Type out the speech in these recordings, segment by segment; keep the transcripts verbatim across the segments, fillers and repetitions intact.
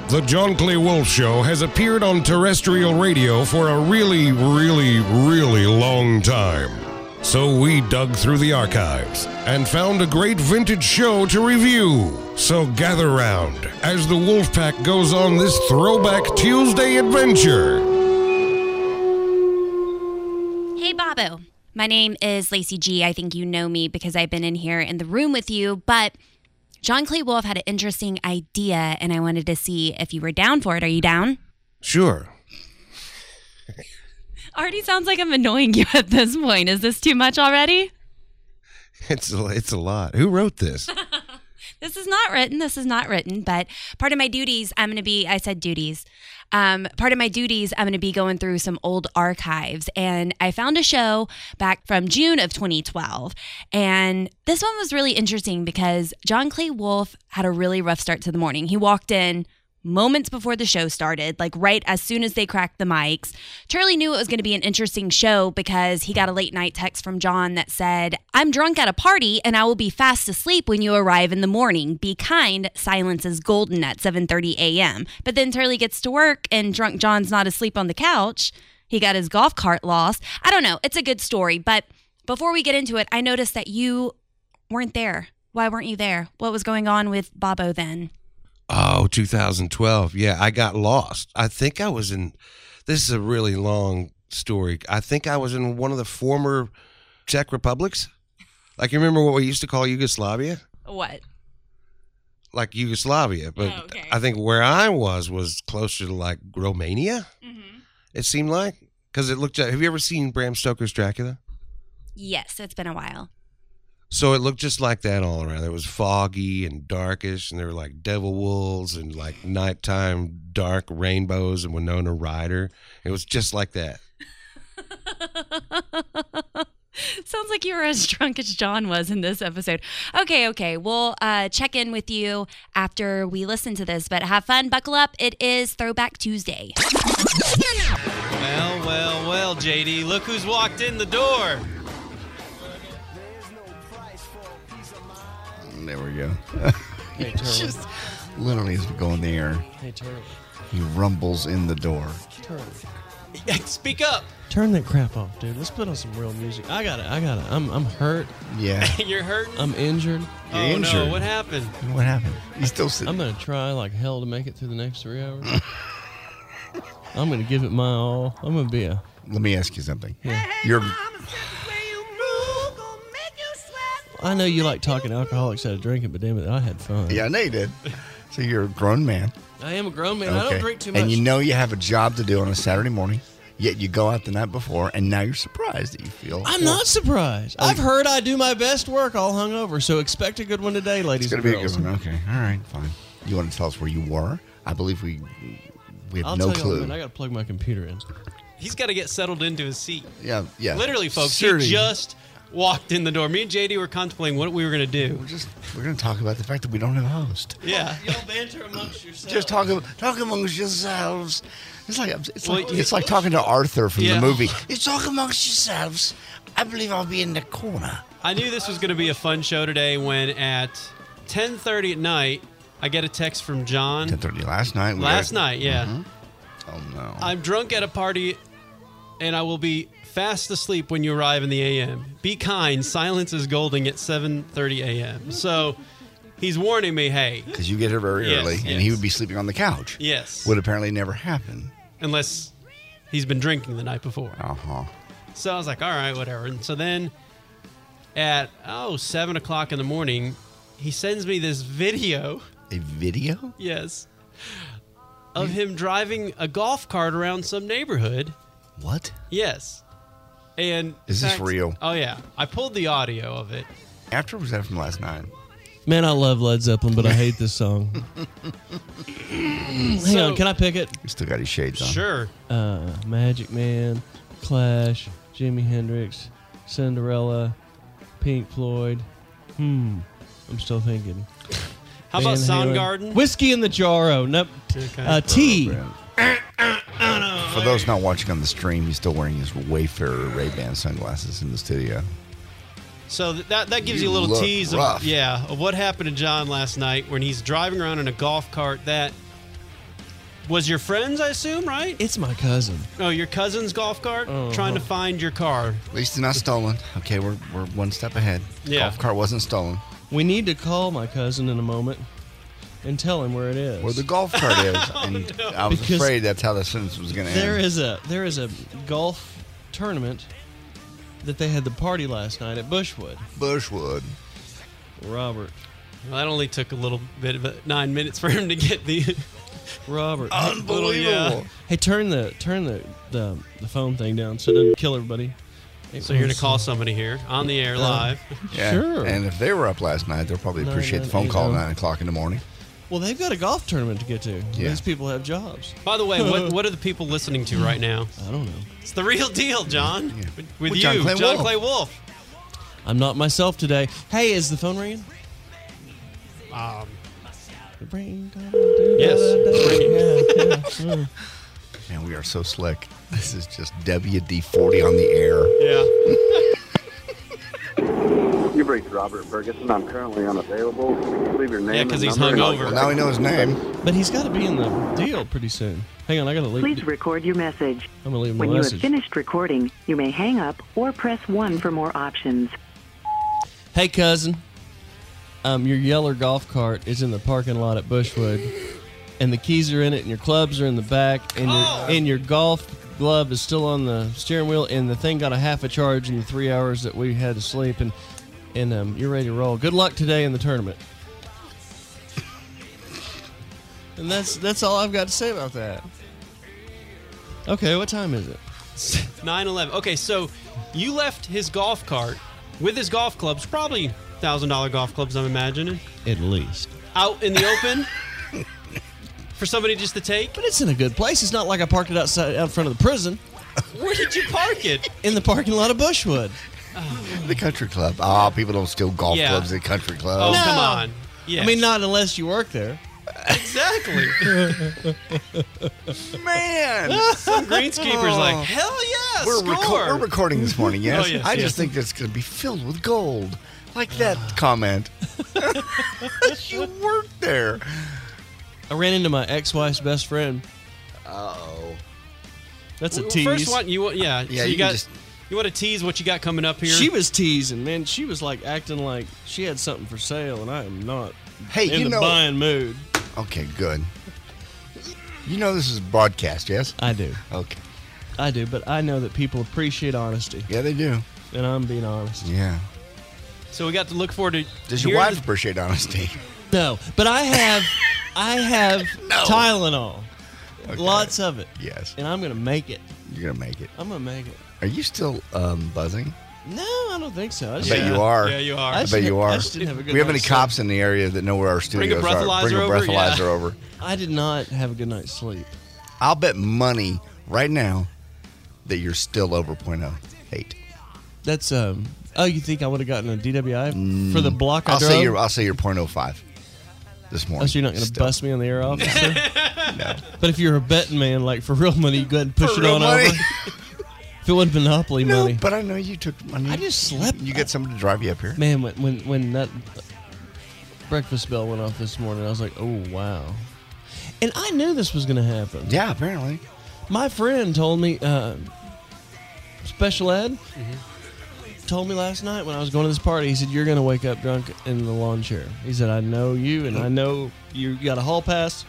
The John Clay Wolfe Show has appeared on terrestrial radio for a really, really, really long time. So we dug through the archives and found a great vintage show to review. So gather round as the Wolfpack goes on this Throwback Tuesday adventure. Hey, Babu. My name is Lacey G. I think you know me because I've been in here in the room with you, but John Clay Wolfe had an interesting idea, and I wanted to see if you were down for it. Are you down? Sure. Already sounds like I'm annoying you at this point. Is this too much already? It's a, it's a lot. Who wrote this? This is not written. This is not written, but part of my duties, I'm going to be, I said duties. Um, part of my duties, I'm going to be going through some old archives, and I found a show back from June of twenty twelve, and this one was really interesting because John Clay Wolfe had a really rough start to the morning. He walked in moments before the show started, like right as soon as they cracked the mics. Charlie knew it was going to be an interesting show because he got a late night text from John that said, "I'm drunk at a party and I will be fast asleep when you arrive in the morning. Be kind, silence is golden at seven thirty a.m. But then Charlie gets to work and drunk John's not asleep on the couch. He got his golf cart lost. I don't know. It's a good story. But before we get into it, I noticed that you weren't there. Why weren't you there? What was going on with Bobo then? Oh, two thousand twelve. Yeah, I got lost. I think I was in, this is a really long story. I think I was in one of the former Czech republics. Like, you remember what we used to call Yugoslavia? What? Like Yugoslavia. But Oh, okay. I think where I was was closer to like Romania, Mm-hmm. it seemed like. Because it looked, have you ever seen Bram Stoker's Dracula? Yes, it's been a while. So it looked just like that all around. It was foggy and darkish, and there were like devil wolves and like nighttime dark rainbows and Winona Ryder. It was just like that. Sounds like you were as drunk as John was in this episode. Okay, okay. We'll uh, check in with you after we listen to this, but have fun. Buckle up. It is Throwback Tuesday. Well, well, well, J D, look who's walked in the door. There we go. Hey, It's Turtle. just literally as we go in the air, Hey, Turtle. he rumbles in the door. Turtle. Speak up. Turn that crap off, dude. Let's put on some real music. I got it. I got it. I'm I'm hurt. Yeah. You're hurting? I'm injured. You're oh, injured. no. What happened? What happened? He's still sitting. I'm gonna try like hell to make it through the next three hours. I'm gonna give it my all. I'm gonna be a. Let me ask you something. You're I know you like talking alcoholics out of drinking, but damn it, I had fun. yeah, I know you did. So you're a grown man. I am a grown man. I don't drink too much. And you know you have a job to do on a Saturday morning, yet you go out the night before, and now you're surprised that you feel. I'm not surprised. I've heard I do my best work all hungover, so expect a good one today, ladies It's going and to be a girls. good one. Okay. All right. Fine. You want to tell us where you were? I believe we we have I'll no tell you clue. what, man, I got to plug my computer in. He's got to get settled into his seat. yeah. Yeah. Literally, folks, Seriously. he just walked in the door. Me and J D were contemplating what we were going to do. We're just we're going to talk about the fact that we don't have a host. Yeah. Y'all banter amongst yourselves. Just talk talk amongst yourselves. It's like it's Well, like you- it's like talking to Arthur from Yeah. the movie. You talk amongst yourselves. I believe I'll be in the corner. I knew this was going to be a fun show today when at ten thirty at night, I get a text from John. ten thirty last night. we Last got- night, yeah. Mhm. Oh no. I'm drunk at a party, and I will be fast asleep when you arrive in the A M. Be kind. Silence is golden at seven thirty a.m. So he's warning me, hey, Because you get here very Yes, early, and yes. he would be sleeping on the couch. yes, Would apparently never happen. unless he's been drinking the night before. Uh huh. So I was like, all right, whatever. And so then at, oh, seven o'clock in the morning, he sends me this video, A video? yes, of him driving a golf cart around some neighborhood. What? Yes. And Is in this fact- real? Oh, yeah. I pulled the audio of it. After or was that from last night? Man, I love Led Zeppelin, but I hate this song. Hang So- on, can I pick it? He still got his shades on. Sure. Uh, Magic Man, Clash, Jimi Hendrix, Cinderella, Pink Floyd. Hmm, I'm still thinking. How about Van Halen. Soundgarden? Whiskey in the Jarro. Nope. Okay. Uh, T. For those not watching on the stream, he's still wearing his Wayfarer Ray-Ban sunglasses in the studio. So th- that that gives You you, a little look tease rough. of yeah of what happened to John last night when he's driving around in a golf cart that was your friend's, I assume, right? It's my cousin. Oh, your cousin's golf cart? Uh-huh. Trying to find your car. At least it's not stolen. Okay, we're we're one step ahead. Yeah. Golf cart wasn't stolen. We need to call my cousin in a moment and tell him where it is. Where the golf cart is. And no. I was Because afraid that's how the sentence was going to end. There is a there is a golf tournament that they had the party last night at Bushwood. Bushwood. Robert. Well, that only took a little bit of a, nine minutes for him to get the. Robert. Unbelievable. yeah. Hey, turn the turn the, the the phone thing down so it doesn't kill everybody. So you're going to call somebody here on the air live. Yeah. Sure. And if they were up last night, they'll probably Nine, appreciate nine, the phone eight, call at oh. nine o'clock in the morning. Well, they've got a golf tournament to get to. Yeah. These people have jobs. By the way, what what are the people listening to right now? I don't know. It's the real deal, John. Yeah. With, with With you, John John Clay Clay, Wolf. Wolf. I'm not myself today. Hey, is the phone ringing? Um, Yes. it's ringing. Yeah, yeah. Man, we are so slick. This is just W D forty on the air. Yeah. You've reached Robert Ferguson. I'm currently unavailable. Leave your name Yeah, 'cause and he's number and I'll hungover. get Well, now we know his name. But he's got to be in the deal pretty soon. Hang on, I got to leave. Please record your message. I'm gonna leave him When a you have message. finished recording, you may hang up or press one for more options. Hey, cousin. Um, your yeller golf cart is in the parking lot at Bushwood, and the keys are in it, and your clubs are in the back, and your Oh. and your golf glove is still on the steering wheel, and the thing got a half a charge in the three hours that we had to sleep, and and um, you're ready to roll. Good luck today in the tournament. And that's that's all I've got to say about that. Okay, what time is it? nine eleven. Okay, so you left his golf cart with his golf clubs, probably one thousand dollars golf clubs, I'm imagining, At least. out in the open for somebody just to take. But it's in a good place. It's not like I parked it outside out front of the prison. Where did you park it? In the parking lot of Bushwood. The country club. Oh, people don't steal golf Yeah. clubs at country Oh, clubs. No. come on. Yes. I mean, not unless you work there. exactly. Man! Some greenskeeper's like, Oh. hell yeah, We're, score. reco- we're recording this morning, yes? Oh, yes, I yes. just think that's going to be filled with gold. Like that comment. You worked there. I ran into my ex-wife's best friend. Uh-oh. That's a Well, tease. First one, you want, yeah. Yeah, so you you can got. just- You want to tease what you got coming up here? She was teasing, man. She was like acting like she had something for sale, and I am not Hey, in you the know. buying mood. Okay, good. You know this is broadcast, yes? I do. Okay. I do, but I know that people appreciate honesty, Yeah, they do. and I'm being honest. Yeah. So we got to look forward to. Does your hearing wife the- appreciate honesty? No, but I have, I have No. Tylenol, Okay. lots of it, Yes. and I'm gonna make it. You're going to make it. I'm gonna make it. Are you still um, buzzing? No, I don't think so. I, I just, bet you are. Yeah, you are. I I just bet didn't- you I are. just didn't have a good We have any night's sleep. cops in the area that know where our Bring a studios are? breathalyzer Bring a over, breathalyzer yeah. over. I did not have a good night's sleep. I'll bet money right now that you're still over point oh eight. That's um. Oh, you think I would have gotten a D W I for the block I I'll drove? say you're. I'll say you're point oh five this morning. Oh, so you're not going to Still. bust me on the air, officer? No. But if you're a betting man, like for real money, you go ahead and push For it real on money? over. If it wasn't Monopoly No, money, but I know you took money. I just slept. You get someone to drive you up here. Man, when when when that breakfast bell went off this morning, I was like, oh wow. And I knew this was going to happen. Yeah, apparently. My friend told me, uh, special ed, Mm-hmm. told me last night when I was going to this party, he said, you're going to wake up drunk in the lawn chair. He said, I know you, and I know you got a hall pass,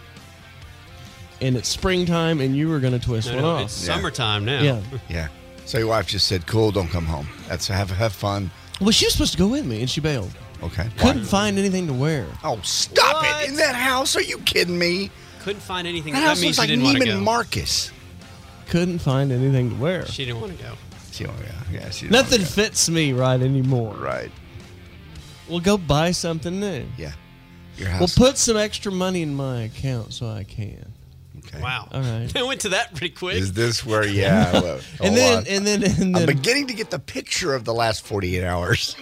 and it's springtime, and you were going to twist No, one no, off. it's Yeah. summertime now. Yeah. Yeah. So your wife just said, "Cool, don't come home. That's have have fun." Well, she was supposed to go with me, and she bailed. Okay. Couldn't Why? find anything to wear. Oh, stop What? it! In that house? Are you kidding me? Couldn't find anything. That That, house means looks she like didn't want to Neiman go. Marcus. Couldn't find anything to wear. She didn't want to go. She, oh, yeah, yeah. She didn't Nothing wanna go. fits me right anymore. Right. Well, go buy something new. Yeah. Your Well, house. put some extra money in my account so I can. Okay. Wow. All right. I went to that pretty quick. Is this where? Yeah. Well, And hold then, on. and then, and I'm then, beginning to get the picture of the last forty-eight hours.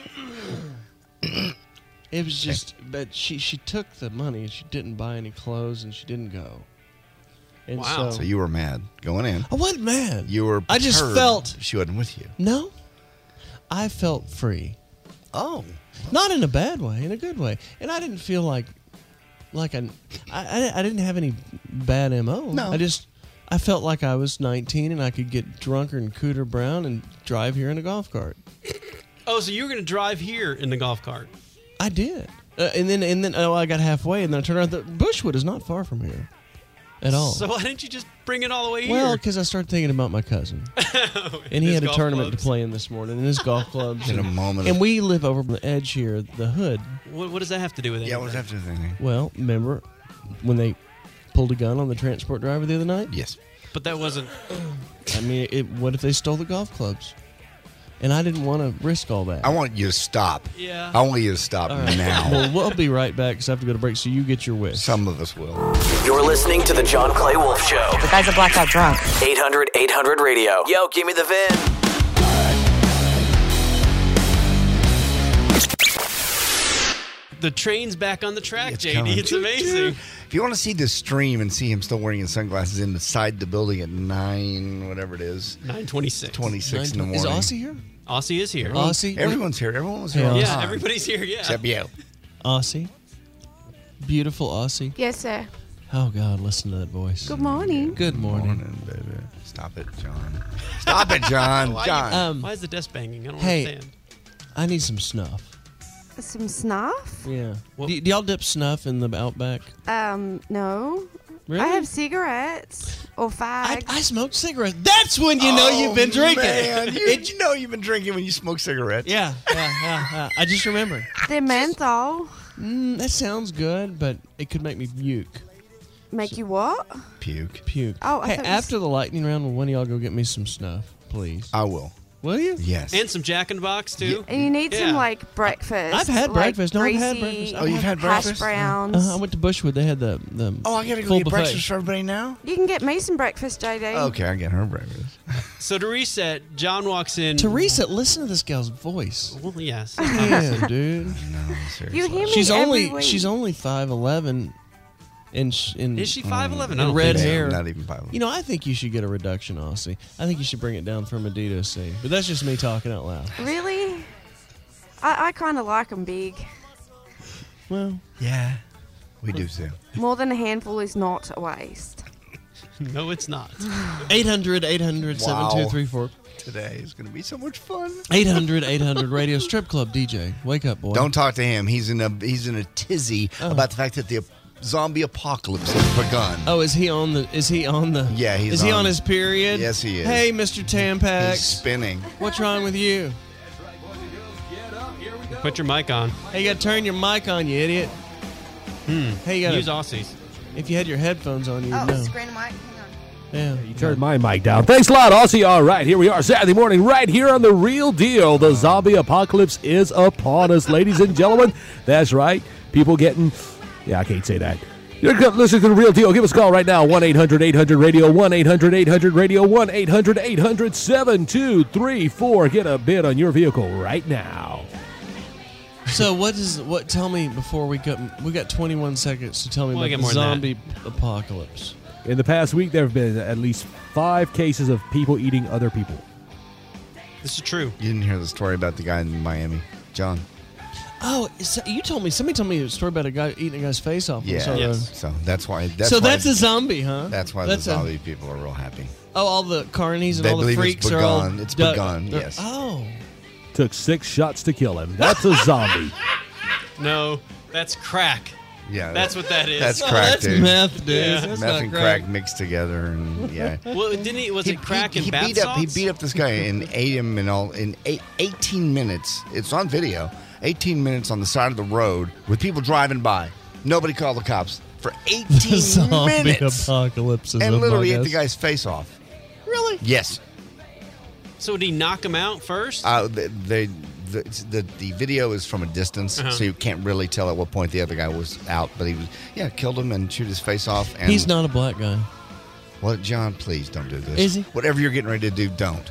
it was just. But she she took the money and she didn't buy any clothes and she didn't go. And Wow. so, So you were mad going in. I wasn't mad. You were. I just perturbed felt- she wasn't with you. No, I felt free. Oh. Not in a bad way, in a good way. And I didn't feel like, like I, I, I didn't have any bad M O. No. I just I felt like I was nineteen and I could get drunker and Cooter Brown and drive here in a golf cart. Oh, so you were going to drive here in the golf cart? I did. Uh, and then and then oh, I got halfway and then I turned around. The Bushwood is not far from here at all. So why didn't you just bring it all the way Well, here? because I started thinking about my cousin. And he His had a golf tournament clubs. to play in this morning, and his golf clubs. In a and, moment And of- we live over on the edge here, the hood. What, what does that have to do with it? Yeah, what does that have to do with anything? Well, remember when they pulled a gun on the transport driver the other night? Yes. But that wasn't. I mean, it, what if they stole the golf clubs? And I didn't want to risk all that. I want you to stop. Yeah. I want you to stop All right. now. Well, we'll be right back because I have to go to break, so you get your wish. Some of us will. You're listening to the John Clay Wolf Show. The guy's a blackout drunk. eight hundred eight hundred radio. Yo, give me the V I N. The train's back on the track, It's J D. coming. It's amazing. If you want to see this stream and see him still wearing his sunglasses inside the building at nine, whatever it is, nine twenty-six. twenty-six in the Is morning. Aussie here? Aussie is here. Aussie? Everyone's here. Everyone was Hey, here. all the Aussie. Yeah, time. everybody's here. Yeah. Except you. Aussie? Beautiful Aussie? Yes, sir. Oh, God, listen to that voice. Good morning. Good morning. Morning, baby. Stop it, John. Stop it, John. Why, John. Um, why is the desk banging? I don't Hey. understand. I need some snuff. Some snuff? Yeah. Well- do, do y'all dip snuff in the Outback? Um, no. Really? I have cigarettes or I, fags. I smoke cigarettes. That's when you know you've been Oh, drinking. Man, you, It- you know you've been drinking when you smoke cigarettes. yeah, yeah, yeah, yeah. I just remember. They're menthol. Mm, that sounds good, but it could make me puke. Make you what? Puke. Puke. Oh, I hey, thought you s- after the lightning round, will one of y'all go get me some snuff, please? I will. Will you? Yes. And some Jack in the Box, too. And you need Yeah. some like breakfast. I've had like breakfast. No, I've had greasy, breakfast. Oh, you've had hash breakfast? browns. Uh, I went to Bushwood. They had the the. oh, I got to go full get buffet. breakfast for everybody now? You can get me some breakfast, J D. Okay, I get her breakfast. So to reset, John walks in. Teresa, listen to this gal's voice. Well, yes. Yeah, dude. No, seriously. You hear me She's every only week. she's only five eleven, and sh- and Is she five eleven? and red Yeah, hair. Not even five. You know, I think you should get a reduction, Aussie. I think you should bring it down from a D to a C. But that's just me talking out loud. Really? I, I kind of like them big. Well, Yeah, we do too. More than a handful is not a waste. No, it's not. eight hundred, eight hundred, seven two three four. Today is going to be so much fun. eight hundred, eight hundred Radio Strip Club D J. Wake up, boy. Don't talk to him. He's in a he's in a tizzy Oh. about the fact that the zombie apocalypse has begun. Oh, is he on the? Is he on the? Yeah, he's Is he on- on his period? Yes, he is. Hey, Mister Tampax. He's spinning. What's wrong with you? Put your mic on. Hey, you got to turn your mic on, you idiot. Hmm. Hey, you Use got Aussies. if you had your headphones on, you'd Oh, know. screen mic. Hang on. Yeah. You turned my mic down. Thanks a lot, Aussie. All right, here we are Saturday morning right here on The Real Deal. The zombie apocalypse is upon us, ladies and gentlemen. That's right. People getting... Yeah, I can't say that. You're listening to The Real Deal. Give us a call right now. one eight hundred eight hundred radio. one eight hundred eight hundred radio. one eight hundred eight hundred seven two three four. Get a bid on your vehicle right now. So what is what? Tell me before we got we got twenty-one seconds to tell me Well, I about got the more than zombie apocalypse. In the past week, there have been at least five cases of people eating other people. This is true. You didn't hear the story about the guy in Miami, John? Oh, is- you told me somebody told me a story about a guy eating a guy's face off. on Yeah. Southern- Yes. So that's why. That's so why, that's a zombie, huh? That's why That's the a- zombie people are real happy. Oh, all the carnies and They all the believe it's freaks are all. begun. It's du- begun, they're- yes. Oh, Took six shots to kill him. That's a zombie. No, that's crack. Yeah, That's what that is. That's Oh, crack, that's dude. meth, dude. Yeah. That's Meth not and crack. crack mixed together, and yeah. Well, didn't he? Was He- it crack he, and he bath beat up. He salts? beat up this guy and ate him and all in eight, eighteen minutes. It's on video. eighteen minutes on the side of the road with people driving by. Nobody called the cops for eighteen Zombie minutes, apocalypse is and literally ate among the us. guy's face off. Really? Yes. So did he knock him out first? Uh, they, they the, the the video is from a distance, Uh-huh. so you can't really tell at what point the other guy was out. But he was, yeah, killed him and chewed his face off. And He's not a black guy. Well, John, please don't do this. Is he? Whatever you're getting ready to do, don't.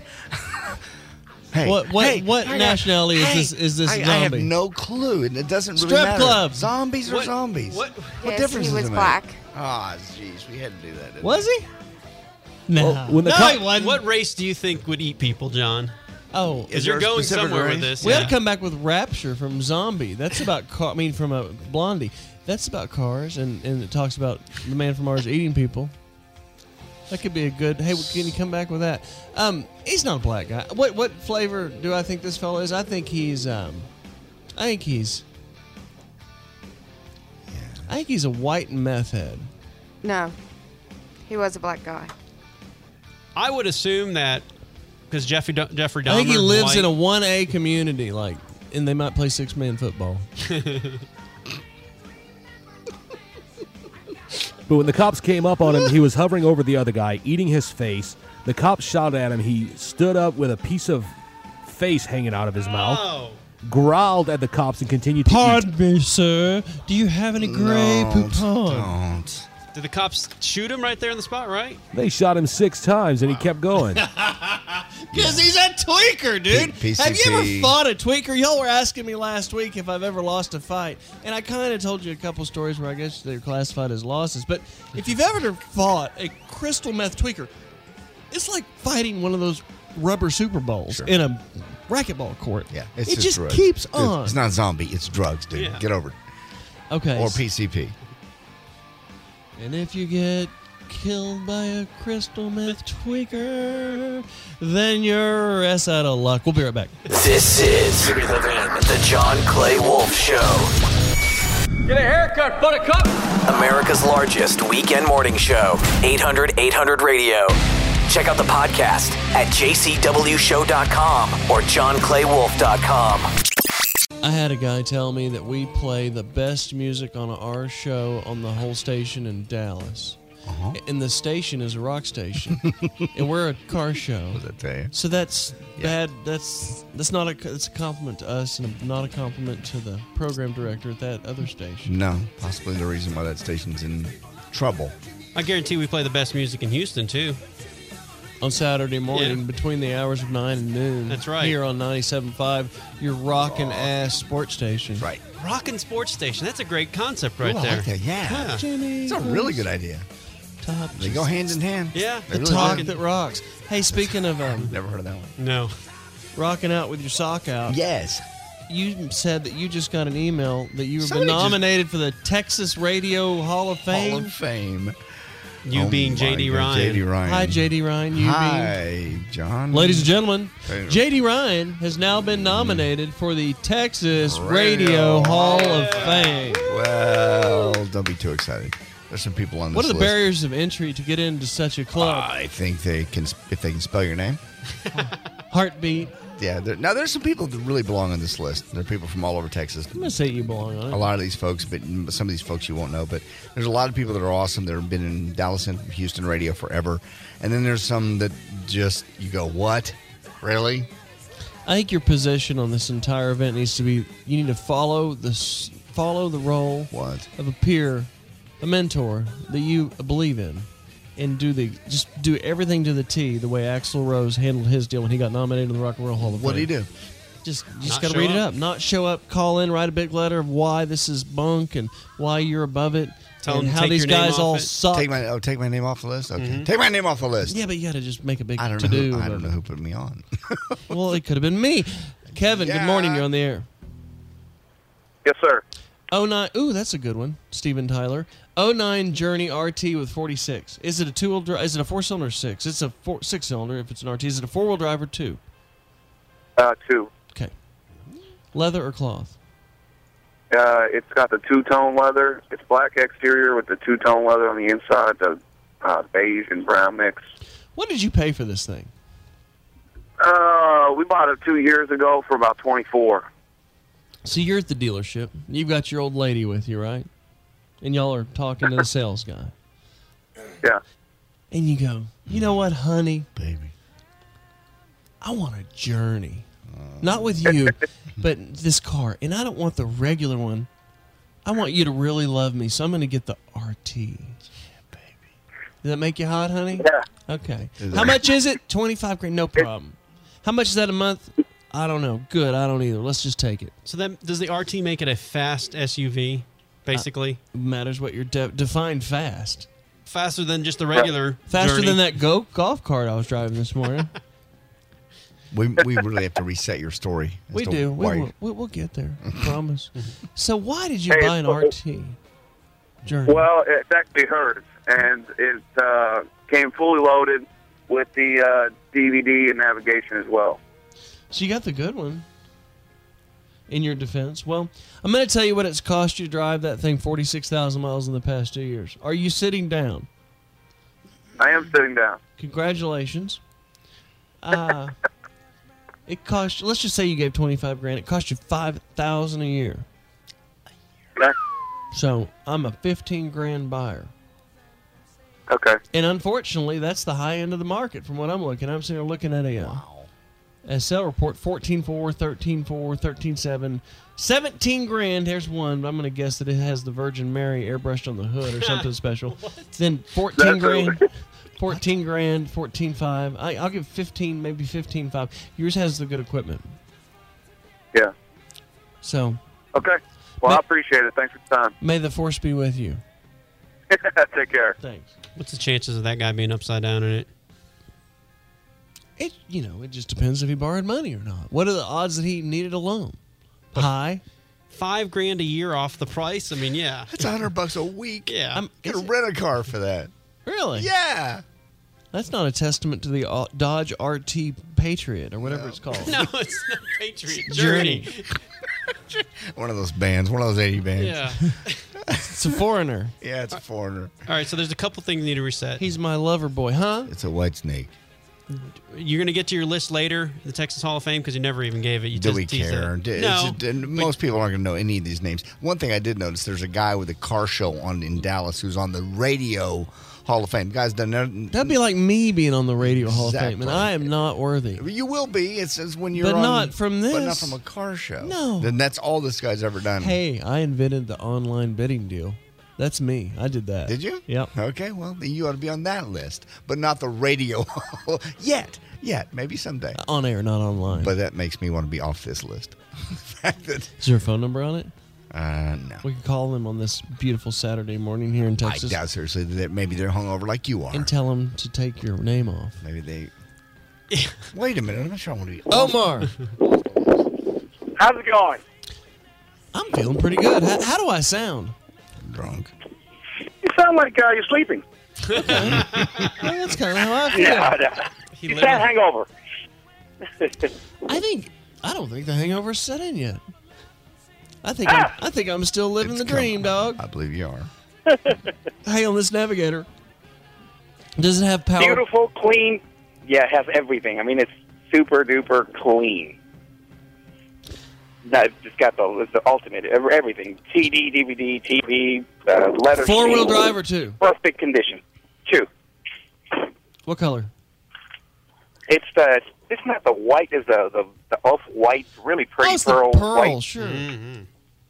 Hey, What- what- hey, what I got- nationality is hey, this- is this I, I have zombie? no clue, and it doesn't really Strip matter. club. Zombies or What- zombies? what- What Yes, difference he does was it black. make? Ah, jeez, we had to do that. didn't Was we? he? No. Well, when the no, co- he wasn't. What race do you think would eat people, John? Oh, Because there you're a going specific somewhere race? with this. we yeah. had to come back with Rapture from Zombie. That's about, car- I mean, from a Blondie. That's about cars, and, and it talks about the man from Mars eating people. That could be a good. Hey, can you come back with that? Um, he's not a black guy. What what flavor do I think this fellow is? I think he's. Um, I think he's. I think he's a white meth head. No, he was a black guy. I would assume that because Jeffrey D- Jeffrey Dahmer. I think he lives white. in a one A community, like, and they might play six man football. But when the cops came up on him, he was hovering over the other guy, eating his face. The cops shouted at him. He stood up with a piece of face hanging out of his mouth, Oh. growled at the cops, and continued to Pardon eat. me, sir. Do you have any gray No, poupon? don't. Did the cops shoot him right there in the spot? Right? They shot him six times, and he kept going. Because he's a tweaker, dude. P- Have you ever PCP. fought a tweaker? Y'all were asking me last week if I've ever lost a fight. And I kind of told you a couple stories where I guess they're classified as losses. But if you've ever fought a crystal meth tweaker, it's like fighting one of those rubber Super Bowls Sure. in a racquetball court. Yeah, it's it just, just drugs. keeps Dude, on. It's not zombie. It's drugs, dude. Yeah. Get over it. Okay. Or P C P. And if you get killed by a crystal meth tweaker, then you're S out of luck. We'll be right back. This is the John Clay Wolf Show. Get a haircut, buttercup. America's largest weekend morning show. eight hundred eight hundred radio. Check out the podcast at j c w show dot com or john clay wolf dot com. I had a guy tell me that we play the best music on our show on the whole station in Dallas. Uh-huh. And the station is a rock station. And we're a car show. What does that tell you? So that's bad. That's that's not a it's a compliment to us and not a compliment to the program director at that other station. No, possibly the reason why that station's in trouble. I guarantee we play the best music in Houston too. On Saturday morning Yeah. between the hours of nine and noon. That's right. Here on ninety-seven point five, your rockin' ass sports station. Right. Rockin' Sports Station. That's a great concept right Ooh, I there. like that. Yeah. Jimmy It's a really good idea. Top They go hand in hand. Yeah. They The really talk do. that rocks. Hey, speaking of um, Never heard of that one. No. rocking out with your sock out, Yes. you said that you just got an email that you have been Somebody just- nominated for the Texas Radio Hall of Fame. Hall of Fame. You Oh being my J D God, Ryan. J D Ryan. Hi, J D Ryan. You being, Hi, John. ladies and gentlemen, Hey. J D Ryan has now been nominated for the Texas Radio, Radio Hall of Fame. Well, don't be too excited. There's some people on this What are the list. barriers of entry to get into such a club? I think they can, if they can spell your name. Heartbeat. Yeah. there- Now, there's some people that really belong on this list. There are people from all over Texas. I'm going to say you belong on it. A lot of these folks, but some of these folks you won't know. But there's a lot of people that are awesome that have been in Dallas and Houston radio forever. And then there's some that just, you go, what? Really? I think your position on this entire event needs to be you need to follow the s- follow the role What? of a peer, a mentor that you believe in, and do the just do everything to the T the way Axl Rose handled his deal when he got nominated in the Rock and Roll Hall of Fame. What do you do? Just you just Not got to show read it up. up, not show up, call in, write a big letter of why this is bunk and why you're above it, Tell and them to how take these your name guys off all it. suck. Take my oh, take my name off the list. Okay, Mm-hmm. take my name off the list. yeah, but you got to just make a big I don't to know. do. Who, I don't know who put me on. Well, it could have been me. Kevin, Yeah. good morning. You're on the air. Yes, sir. Oh nine. Ooh, that's a good one. Steven Tyler. oh nine Journey R T with forty-six. Is it a two-wheel drive? Is it a four-cylinder or six? It's a four, six-cylinder if it's an R T. Is it a four-wheel drive or two? Uh, two. Okay. Leather or cloth? Uh, it's got the two-tone leather. It's black exterior with the two-tone leather on the inside, the uh, beige and brown mix. What did you pay for this thing? Uh, we bought it two years ago for about twenty-four. So you're at the dealership. You've got your old lady with you, right? And y'all are talking to the sales guy. Yeah. And you go, you know what, honey? Baby. I want a Journey. Not with you, but this car. And I don't want the regular one. I want you to really love me, so I'm going to get the R T. Does that make you hot, honey? Yeah. Okay. Is How that- much is it? twenty-five grand, no problem. How much is that a month? I don't know. Good, I don't either. Let's just take it. So then, does the R T make it a fast S U V? Basically, Matters what you're de- define fast. faster than just the regular. Faster Journey. than that go golf cart I was driving this morning. We we really have to reset your story. as we to do. We why- will, we, we'll get there. I promise. So why did you Hey, buy an so- R T? Journey? Well, it's actually hers, and it uh, came fully loaded with the uh, D V D and navigation as well. So you got the good one. In your defense, well, I'm going to tell you what it's cost you to drive that thing forty-six thousand miles in the past two years. Are you sitting down? I am sitting down. Congratulations. Uh, it cost. Let's just say you gave twenty-five grand. It cost you five thousand a year. Okay. So I'm a fifteen grand buyer. Okay. And unfortunately, that's the high end of the market from what I'm looking. I'm sitting there looking at a, uh, a sale report: fourteen four, thirteen four, thirteen seven, seventeen grand. Here's one. But I'm going to guess that it has the Virgin Mary airbrushed on the hood or something special. Then fourteen grand. fourteen grand, fourteen five. I, I'll give fifteen, maybe fifteen five. Yours has the good equipment. Yeah. So. Okay. Well, may, I appreciate it. Thanks for the time. May the force be with you. Take care. Thanks. What's the chances of that guy being upside down in it? It you know it just depends if he borrowed money or not. What are the odds that he needed a loan? High. Five grand a year off the price. I mean, yeah, That's a hundred bucks a week. yeah. I'm, Get a rent a car for that. really? Yeah. That's not a testament to the uh, Dodge R T Patriot or whatever No. it's called. no, it's not Patriot Journey. Journey. One of those bands, one of those eighty bands. Yeah. It's a foreigner. Yeah, it's a foreigner. All right, so there's a couple things you need to reset. He's my lover boy, huh? It's a white snake. You're going to get to your list later, the Texas Hall of Fame, because you never even gave it. You Do just we teased care? it. Do- No. it's- and most people aren't going to know any of these names. One thing I did notice, there's a guy with a car show on in Dallas who's on the radio Hall of Fame. Guy's done nothing. That'd be like me being on the radio Hall of Fame, and Exactly. I am not worthy. You will be. It's, it's when you're But on, not from But not this. from a car show. No. Then that's all this guy's ever done. Hey, I invented the online bidding deal. That's me. I did that. Did you? Yep. Okay, well, then you ought to be on that list, but not the radio Hall. Yet. Yet. Maybe someday. On air, not online. But that makes me want to be off this list. The fact that, Is there a phone number on it? uh, no. We could call them on this beautiful Saturday morning here in I Texas doubt seriously that maybe they're hungover like you are. and tell them to take your name off. Maybe they. Wait a minute. I'm not sure I want to be. Omar, How's it going? I'm feeling pretty good. How, how do I sound? Drunk. You sound like uh, you're sleeping. Well, that's kind of how I feel. Yeah, yeah. He You literally- sound hangover. I think I don't think the hangover's set in yet. I think Ah! I'm, I think I'm still living It's the dream, coming. dog. I believe you are. Hey, on this Navigator, does it have power? Beautiful, clean. Yeah, it has everything. I mean, it's super duper clean. No, it's just got the it's the ultimate ev- everything. C D, D V D, T V, uh, leather. Four wheel seats, drive or two? Perfect condition. Two. What color? It's the. It's not the white. Is the the, the off white, really pretty Oh, it's the pearl, pearl, white. sure. Mhm.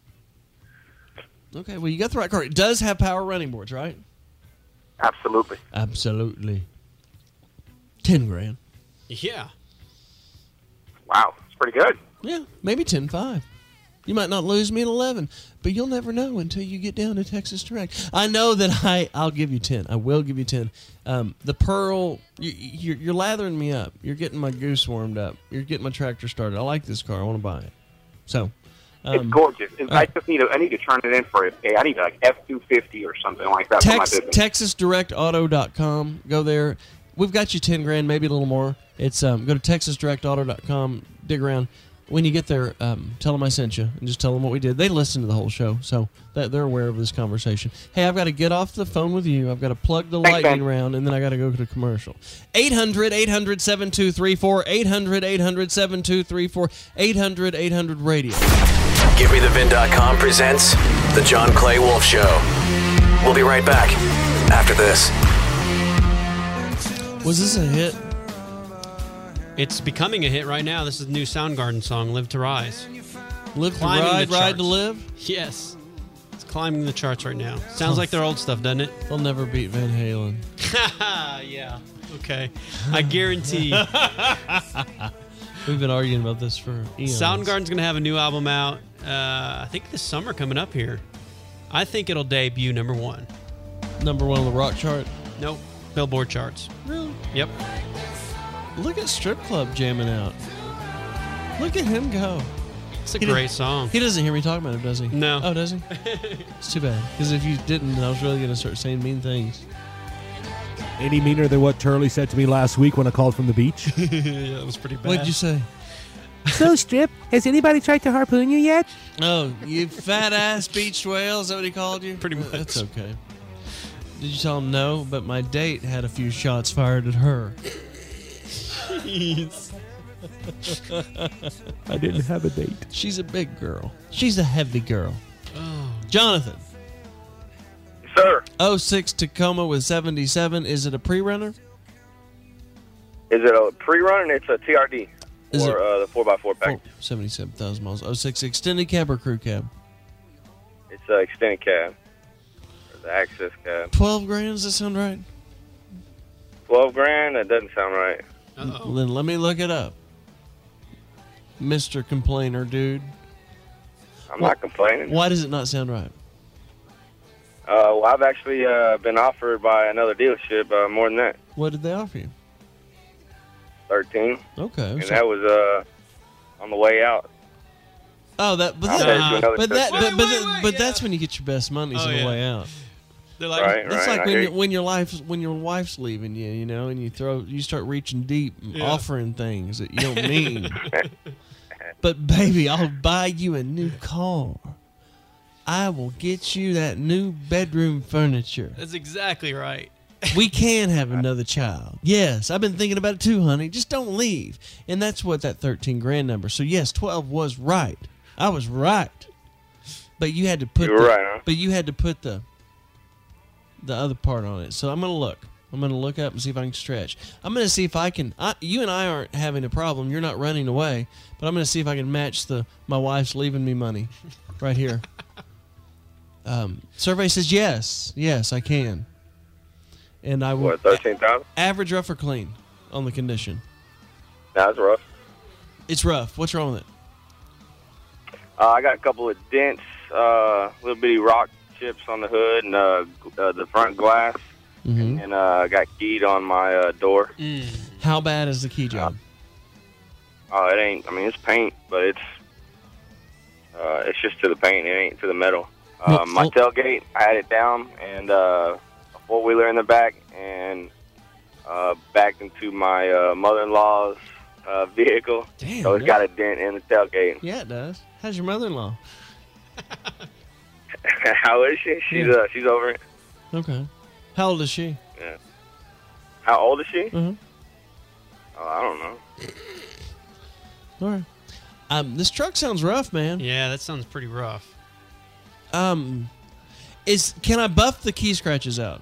Okay, well, you got the right car. It does have power running boards, right? Absolutely. Absolutely. Ten grand. Yeah. Wow, it's pretty good. Yeah, maybe ten five. You might not lose me at eleven, but you'll never know until you get down to Texas Direct. I know that I, I'll give you ten. I will give you ten. Um, the Pearl, you, you're, you're lathering me up. You're getting my goose warmed up. You're getting my tractor started. I like this car. I want to buy it. So, It's um, gorgeous. It's, all I right. just need to. I need to turn it in for it. I need like F two fifty or something like that for my Tex, business. Texas Direct Auto dot com. Go there. We've got you ten grand, maybe a little more. It's um, go to Texas Direct Auto dot com. Dig around. When you get there, um, tell them I sent you, and just tell them what we did. They listen to the whole show, so that they're aware of this conversation. Hey, I've got to get off the phone with you. I've got to plug the Thanks, lightning man. round, and then I got to go to the commercial. eight hundred, eight hundred, seven two three four, eight hundred, eight hundred, seven two three four, eight hundred, eight hundred radio. Give Me The Vin dot com presents The John Clay Wolf Show. We'll be right back after this. Was this a hit? It's becoming a hit right now. This is the new Soundgarden song, Live to Rise. Live to Climbing ride, the ride charts. to live? Yes. It's climbing the charts right now. Sounds like their old stuff, doesn't it? They'll never beat Van Halen. Yeah. Okay. I guarantee. We've been arguing about this for eons. Soundgarden's going to have a new album out, uh, I think this summer coming up here. I think it'll debut number one. Number one on the rock chart. Nope. Billboard charts. Really? Yep. Look at Strip Club jamming out. Look at him go. It's a He great didn't- song. He doesn't hear me talking about it, does he? No. Oh, does he? It's too bad. Because if you didn't, then I was really going to start saying mean things. Any meaner than what Turley said to me last week when I called from the beach? Yeah, that was pretty bad. What'd you say? So, Strip, has anybody tried to harpoon you yet? Oh, you fat ass beached whale. Is that what he called you? Pretty much. That's okay. Did you tell him no? But my date had a few shots fired at her. Jeez. I didn't have a date. She's a big girl. She's a heavy girl. Oh. Jonathan. Sir, oh six Tacoma with seventy-seven. Is it a pre-runner? is it a pre-run? It's a T R D. Is or it- uh, the four by four pack. Oh, seventy-seven thousand miles. oh six extended cab or crew cab? It's an extended cab. Or the access cab. twelve grand, does that sound right? twelve grand? That doesn't sound right. Well, then let me look it up. Mister Complainer, dude. I'm Well, not complaining. Why does it not sound right? Uh, well, I've actually uh, been offered by another dealership uh, more than that. What did they offer you? thirteen. Okay. And so- that was uh, on the way out. Oh, that, but I'll that, take you another but that, trip. but, but, that- but that's when you get your best money's Oh, on the yeah. way out. They're like, Right, That's right. like I when hear you, you. when your life's when your wife's leaving you, you know, and you throw you start reaching deep, and Yeah. offering things that you don't mean. But baby, I'll buy you a new car. I will get you that new bedroom furniture. That's exactly right. We can have another child. Yes, I've been thinking about it too, honey. Just don't leave. And that's what that thirteen grand number. So yes, twelve was right. I was right. But you had to put You were the, right, huh? but you had to put the the other part on it. So I'm gonna look. I'm gonna look up and see if I can stretch. I'm gonna see if I can. I, you and I aren't having a problem. You're not running away. But I'm gonna see if I can match the my wife's leaving me money, right here. Um, survey says yes, yes I can. And I will. What, thirteen thousand? Average, rough, or clean on the condition? That's rough. It's rough. What's wrong with it? Uh, I got a couple of dents, uh, little bitty rock chips on the hood and uh, g- uh, the front glass. Mm-hmm. And uh, I got keyed on my uh, door. How bad is the key job? Oh, it ain't. I mean, it's paint, but it's uh, it's just to the paint. It ain't to the metal. Well, Uh, my well- tailgate, I had it down, and uh, a four wheeler in the back, and uh, backed into my uh, mother-in-law's uh, vehicle. Damn, so it's yeah. got a dent in the tailgate. Yeah, it does. How's your mother-in-law? How is she? She's Yeah. uh, she's over it. Okay. How old is she? Yeah. How old is she? Mm-hmm. Oh, I don't know. All right. Um, this truck sounds rough, man. Yeah, that sounds pretty rough. Um, is can I buff the key scratches out?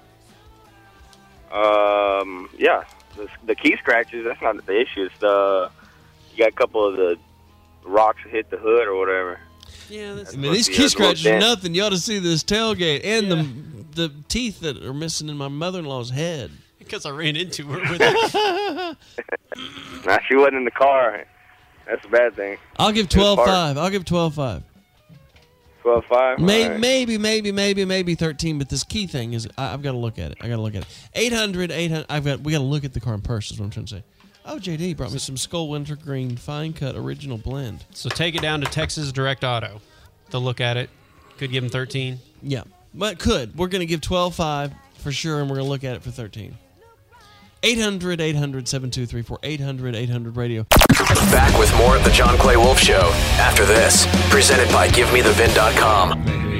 Um, yeah, the, the key scratches, that's not the issue. It's the, you got a couple of the rocks that hit the hood or whatever. Yeah, that's. I That's mean, these supposed to be key a little scratches are dent. nothing. You ought to see this tailgate and the the teeth that are missing in my mother-in-law's head. Because I ran into her with it. Nah, she wasn't in the car. That's a bad thing. I'll give It was twelve parked. five. I'll give twelve five. twelve five? Maybe, All right. maybe, maybe, maybe, maybe thirteen. But this key thing is, I, I've got to look at it. I got to look at it. eight hundred, eight hundred. I've got. We got to look at the car in person. Is what I'm trying to say. Oh, J D brought me some Skull Wintergreen Fine Cut Original Blend. So take it down to Texas Direct Auto. They'll look at it. Could give them thirteen. Yeah, but could. We're going to give twelve five for sure, and we're going to look at it for thirteen. eight hundred, eight hundred, seven two three four. eight hundred, eight hundred radio. Back with more of the John Clay Wolf Show after this. Presented by Give Me The Vin dot com.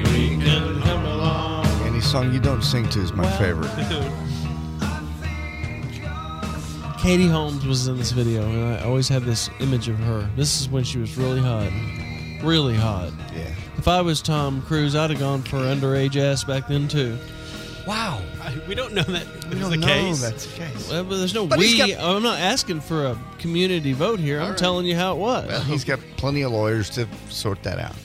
Any song you don't sing to is my favorite. Katie Holmes was in this video, and I always have this image of her. This is when she was really hot. Really hot. Yeah. If I was Tom Cruise, I'd have gone for underage ass back then, too. Wow. I, we don't know that We was don't the know case. that's the case. Well, but there's no But he's we. got- I'm not asking for a community vote here. I'm right. telling you how it was. Well, he's got plenty of lawyers to sort that out.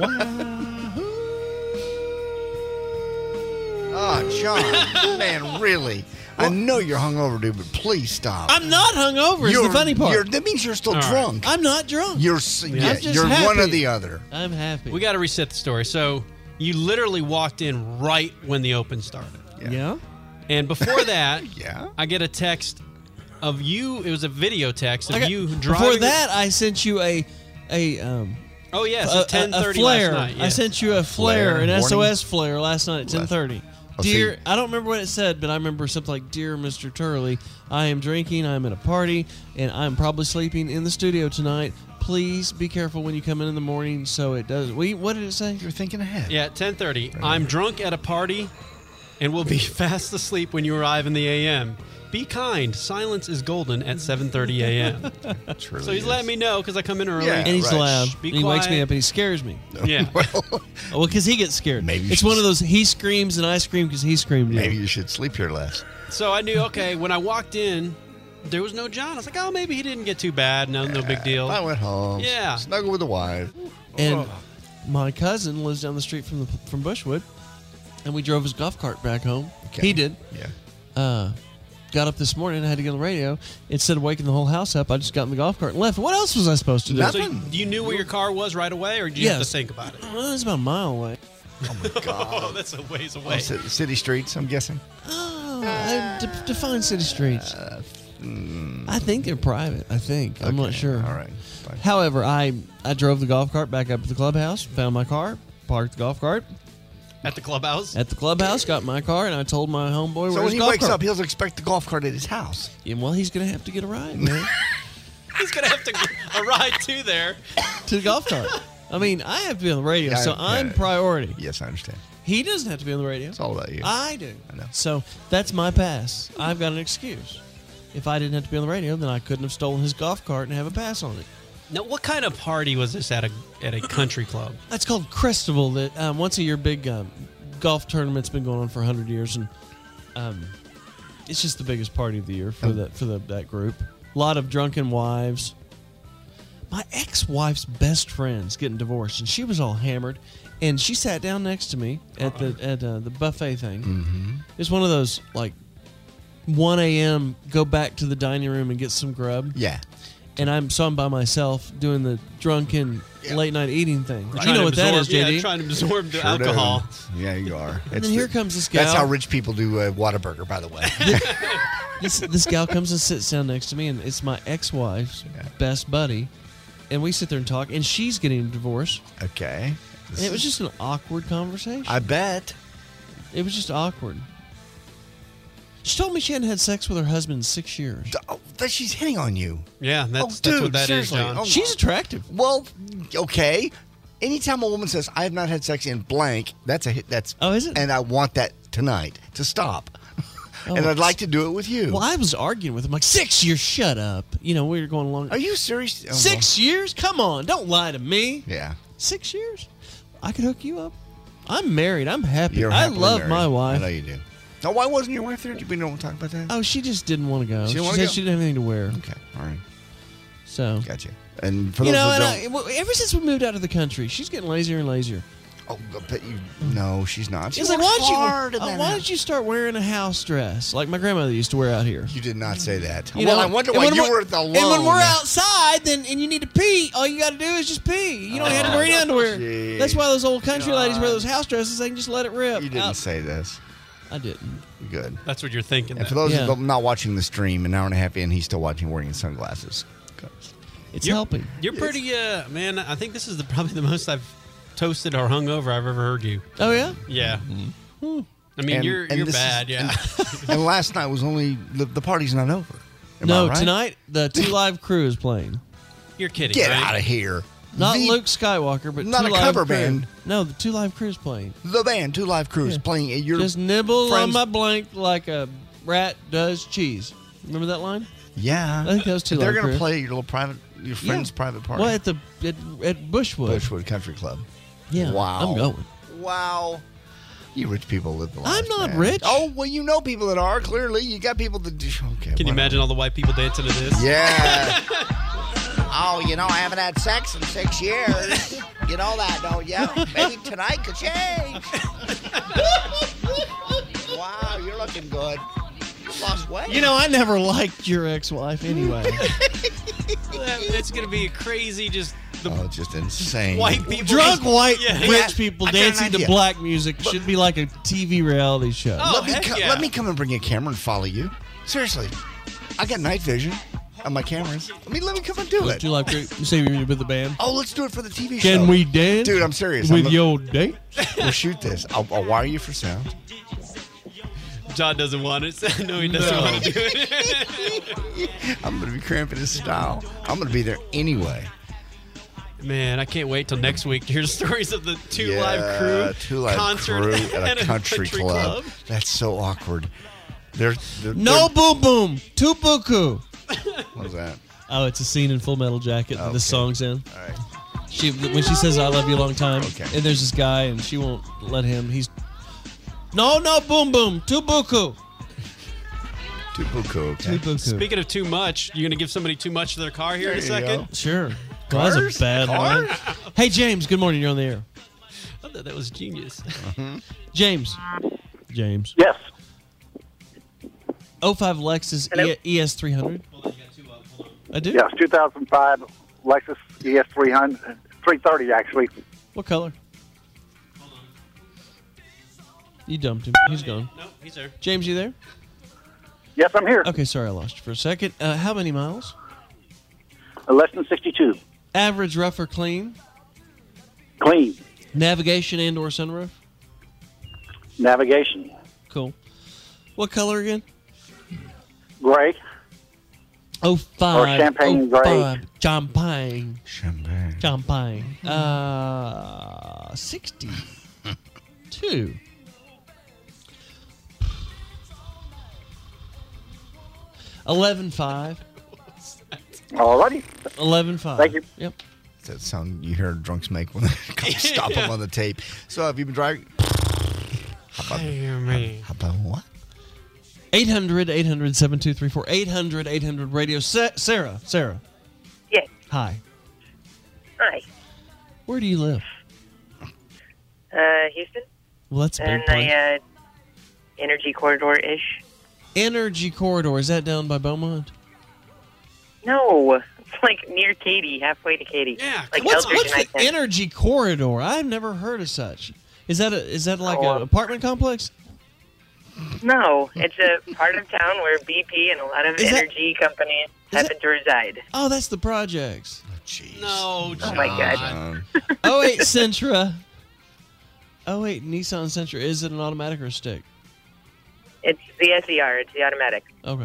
Oh, John, man, really? I know you're hungover, dude, but please stop. I'm not hungover. Is You're- the funny part. you're- that means you're still All right. drunk. I'm not drunk. You're s- I'm yeah, just you're one happy. or the other. I'm happy. We got to reset the story. So you literally walked in right when the open started. yeah. And before that, Yeah. I get a text of you. It was a video text of I got- you driving. Before that, I sent you a a um. Oh yes, a, at ten a thirty flare. last night. Yeah. I sent you a flare, Flare, an warning? S O S flare last night at ten thirty. Oh, Dear, see. I don't remember what it said, but I remember something like, "Dear Mister Turley, I am drinking. I am at a party, and I'm probably sleeping in the studio tonight. Please be careful when you come in in the morning, so it does." We, what did it say? You're thinking ahead. Yeah, at ten thirty. I'm drunk at a party, and will be fast asleep when you arrive in the A M. Be kind. Silence is golden at seven thirty a.m. Truly So he's is. letting me know because I come in early. Yeah. And he's Right. loud. Shh, be and he wakes me quiet. up and he scares me. Yeah. Well, because he gets scared. Maybe you it's should- one of those he screams and I scream because he screamed. Maybe you should sleep here less. So I knew, okay, when I walked in, there was no John. I was like, oh, maybe he didn't get too bad. No, no big deal. I went home. Yeah. Snuggle with the wife. And my cousin lives down the street from the from Bushwood, and we drove his golf cart back home. Okay. He did. Yeah. Uh, got up this morning and had to get on the radio. Instead of waking the whole house up, I just got in the golf cart and left. What else was I supposed to do? So you, you knew where your car was right away, or did you have to Yes. think about it? Well, it was about a mile away. Oh my God. Oh, that's a ways Oh, away. ci- city streets, I'm guessing. Oh, I de- define city streets. Uh, mm, I think they're private. I think. I'm not okay, sure. All right. Fine. However, I I drove the golf cart back up to the clubhouse, found my car, parked the golf cart At the clubhouse? at the clubhouse, got my car, and I told my homeboy So where when his he golf wakes cart. up, he'll expect the golf cart at his house. Yeah, well, he's gonna have to get a ride, man, He's going to have to a ride to there. to the golf cart. I mean, I have to be on the radio, Yeah, so I- I'm yeah. priority. Yes, I understand. He doesn't have to be on the radio. It's all about you. I do. I know. So that's my pass. I've got an excuse. If I didn't have to be on the radio, then I couldn't have stolen his golf cart and have a pass on it. Now, what kind of party was this at a at a country club? That's called Cristival. That um, once a year big um, golf tournament's been going on for a hundred years, and um, it's just the biggest party of the year for the for the that group. A lot of drunken wives. My ex-wife's best friend's getting divorced, and she was all hammered, and she sat down next to me at the at uh, the buffet thing. Mm-hmm. It's one of those like one a.m. go back to the dining room and get some grub. Yeah. And I'm so I'm by myself doing the drunken Yeah. late night eating thing. You Trying know to what that absorb- is, J D. Yeah, trying to absorb the Sure alcohol. do. Yeah, you are. And It's then here the- comes this gal. That's how rich people do uh, Whataburger, by the way. This, this gal comes and sits down next to me, and it's my ex-wife's Yeah. best buddy. And we sit there and talk, and she's getting a divorce. Okay. And it was just an awkward conversation. I bet. it was just awkward. She told me she hadn't had sex with her husband in six years. Oh, that she's hitting on you. Yeah, that's, Oh, that's dude, what that is, seriously. John. Oh, She's attractive. Well, okay. Anytime a woman says, I have not had sex in blank, that's a hit. That's Oh, is it? And I want that tonight to stop. Oh, and I'd like to do it with you. Well, I was arguing with him like, six years, shut up. You know, we were going along. Are you serious? Oh, Six years? Come on, don't lie to me. well, yeah. Six years? I could hook you up. I'm married. I'm happy. You're I happily love married. my wife. I know you do. Now, why wasn't your wife there? Did we don't want to talk about that? Oh, she just didn't want to go. She She, didn't wanna said go? she didn't have anything to wear. Okay. All right. So, Gotcha. And for you those know, that and don't, I, well, ever since we moved out of the country, she's getting lazier and lazier. oh, I bet you. No, she's not. She It's like, works why don't you? hard in uh, that why house. don't you start wearing a house dress like my grandmother used to wear out here? You did not say that. You well, know, I wonder and why when you we're- were at the alone. And when we're outside, then and you need to pee, all you got to do is just pee. You don't have to wear any underwear. gee. That's why those old country ladies wear those house dresses. They can just let it rip. You didn't Out- say this. I didn't. Good. That's what you're thinking. And then. for those Yeah. of you not watching the stream, an hour and a half in, he's still watching wearing his sunglasses. It's You're- helping. You're pretty, uh, man. I think this is the, probably the most I've toasted or hungover I've ever heard you. Oh yeah. Yeah. I mean, And- you're and you're this is- bad. yeah. And last night was only the, the party's not over. Am no, I right? tonight the Two Live Crew is playing. You're kidding. Get right? out of here. Not The- Luke Skywalker, but not Two a Live cover Crew. band. No, the Two Live Crew is playing. The band, Two Live Crews, Yeah. playing at your Just nibble on friends- my blank like a rat does cheese. Remember that line? Yeah. I think that was Two They're Live going to Crew. play at your little private, your friend's Yeah. private party. Well, at the at, at Bushwood. Bushwood Country Club. Yeah. Wow. I'm going. Wow. You rich people live the life. I'm not man. rich. Oh, well, you know people that are, clearly. You got people that do. Okay. Can you whatever. imagine all the white people dancing to this? Yeah. Oh, you know, I haven't had sex in six years. You know that, don't you? Maybe tonight could change. Wow, you're looking good. You lost weight. You know, I never liked your ex-wife anyway. It's going to be a crazy, just the Oh, just insane. white people. Drunk just- white Yeah. rich people I got an dancing to idea. black music should be like a T V reality show. Oh, let me heck co- yeah. let me come and bring a camera and follow you. Seriously, I got night vision. on my cameras. I mean, let me come and do it. Do you like you say you're with the band? Oh, let's do it for the T V show. Can we dance? Dude, I'm serious. With I'm your date? We'll shoot this. I'll, I'll wire you for sound. John doesn't want it. No, he doesn't No. want to do it. I'm going to be cramping his style. I'm going to be there anyway. Man, I can't wait till next week to hear stories of the Two Yeah, Live Crew Two Live concert Crew at a country, country club. club. That's so awkward. They're, they're No boom boom. Tubuku. What's that? Oh, it's a scene in Full Metal Jacket that Okay. the song's in. All right. She when she says "I love you" a long time, Okay. and there's this guy, and she won't let him. He's no, no, boom, boom, tubuku, Tubuku. Okay. tubuku. Speaking of too much, you going to give somebody too much to their car here in a There you second? go. Sure. Well, Cars? that's a bad Cars? one. Hey, James. Good morning. You're on the air. I thought that was genius. James. James. Yes. oh five Lexus Hello? E- E S three hundred. I do. Yes, two thousand five Lexus E S three hundred, three thirty actually. What color? You dumped him. He's gone. No, he's there. James, you there? Yes, I'm here. Okay, sorry I lost you for a second. Uh, how many miles? Uh, less than sixty-two. Average, rough, or clean? Clean. Navigation and or sunroof? Navigation. Cool. What color again? Gray. Oh five. Or champagne oh gray. five. Champagne. Champagne. Champagne. Uh, sixty-two. Eleven five. Alrighty. Eleven five. Thank you. Yep. That's that sound you hear drunks make when they come stop them on the tape. So have you been driving? How about, how about what? eight hundred, eight hundred, seven two three four. eight hundred, eight hundred radio. Sa- Sarah. Sarah. Yes. Hi. Hi. Where do you live? Uh, Houston. Well, that's a big And place. I, uh, Energy Corridor-ish. Energy Corridor. Is that down by Beaumont? No. It's like near Katy, halfway to Katy. Yeah. Like What's, Eldridge what's and the I ten. Energy Corridor? I've never heard of such. Is that a, is that like Oh, an uh, apartment complex? No. It's a part of town where B P and a lot of Is that- energy companies happen to reside. Oh, that's the projects. No, Oh, my God. oh eight Sentra. Oh eight Nissan Sentra. Is it an automatic or a stick? It's the S E R. It's the automatic. Okay.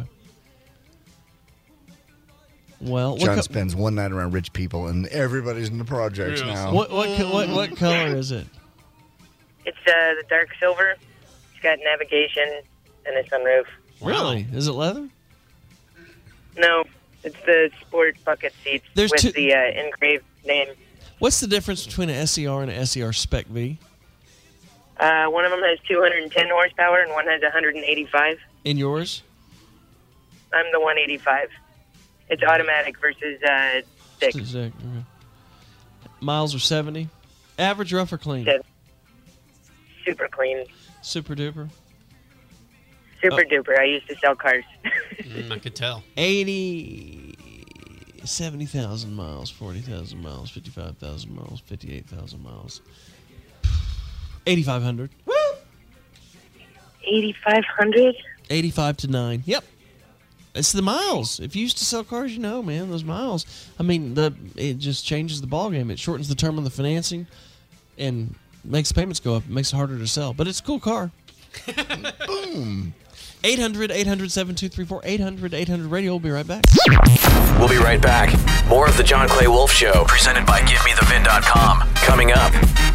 Well, what, John co- spends one night around rich people, and everybody's in the projects now. what what co- what what color is it? It's uh, the dark silver. It's got navigation and a sunroof. Really? Is it leather? No, it's the sport bucket seats There's with two- the uh, engraved name. What's the difference between an S E R and an S E R Spec V? Uh, one of them has two hundred ten horsepower and one has one hundred eighty-five. In yours? I'm the one eighty-five. It's automatic versus uh, stick. Stick, okay. Miles are seventy. Average, rough, or clean? Seven. Super clean. Super duper. Super Oh. duper. I used to sell cars. Mm, I could tell. eighty, seventy thousand miles, forty thousand miles, fifty-five thousand miles, fifty-eight thousand miles, eighty-five hundred. eighty-five hundred? eighty-five to nine. Yep. It's the miles. If you used to sell cars, you know, man, those miles. I mean, the it just changes the ballgame. It shortens the term of the financing and makes the payments go up. It makes it harder to sell. But it's a cool car. Boom. eight hundred, eight hundred, seven two three four. eight hundred, eight hundred radio. We'll be right back. We'll be right back. More of the John Clay Wolf Show, presented by Give Me The Vin dot com, coming up.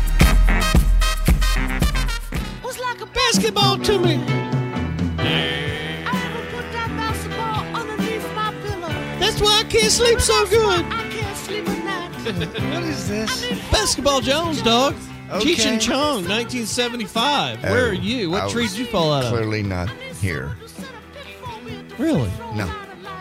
What's like a basketball to me? That's why I can't sleep so good. What is this? Basketball Jones, dog. Okay. Cheech and Chong, nineteen seventy-five. Where are you? What I tree was did you fall out of? Clearly not here. Really? No.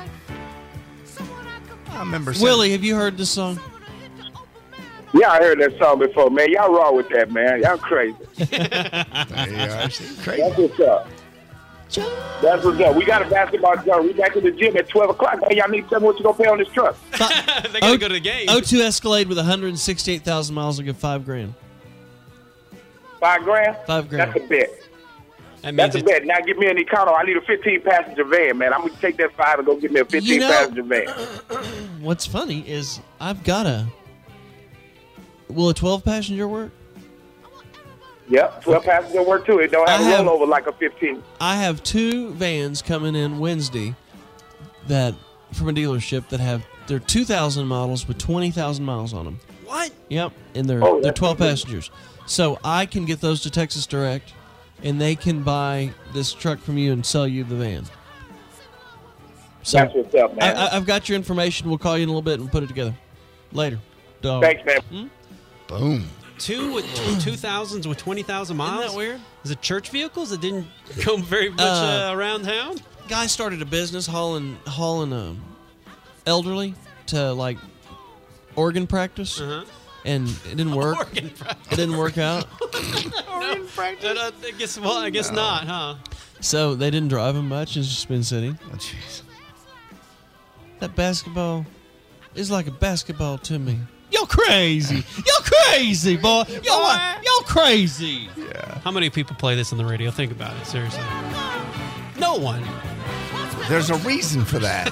I remember. Willie, have you heard this song? Yeah, I heard that song before, man. Y'all wrong with that, man. Y'all crazy. Yeah, crazy. That's what's up. That's what's up. We got a basketball joint. We back to the gym at twelve o'clock. Man, y'all need to tell me what you going to pay on this truck. They gotta go to the game. O two Escalade with one hundred sixty-eight thousand miles will give five grand. Five grand? Five grand. That's a bet. That means That's a it's- bet. Now give me an Econo. I need a fifteen passenger van, man. I'm gonna take that five and go get me a fifteen You know- passenger van. What's funny is I've got a. Will a twelve passenger work? Yep, twelve passenger work too. It don't have I a have- rollover like a fifteen. I have two vans coming in Wednesday that from a dealership that have they're two thousand models with twenty thousand miles on them. What? Yep, and they're Oh, they're that's twelve good. passengers. So I can get those to Texas Direct, and they can buy this truck from you and sell you the van. So That's what's up, man. I, I, I've got your information. We'll call you in a little bit and put it together later. Dog. Thanks, man. Boom. Two with two, two thousands with twenty thousand miles. Isn't that weird? Is it church vehicles that didn't go very much Uh, uh, around town? Guy started a business hauling hauling um, elderly to like organ practice, Uh-huh. and it didn't work. Organ practice. It didn't work out. Organ practice. Uh, I guess. Well, I guess not, huh? So they didn't drive him much in Spin City. Oh, jeez. That basketball is like a basketball to me. You're crazy. You're crazy, boy. You're, what? You're crazy. Yeah. How many people play this on the radio? Think about it, seriously. No one. There's a reason for that.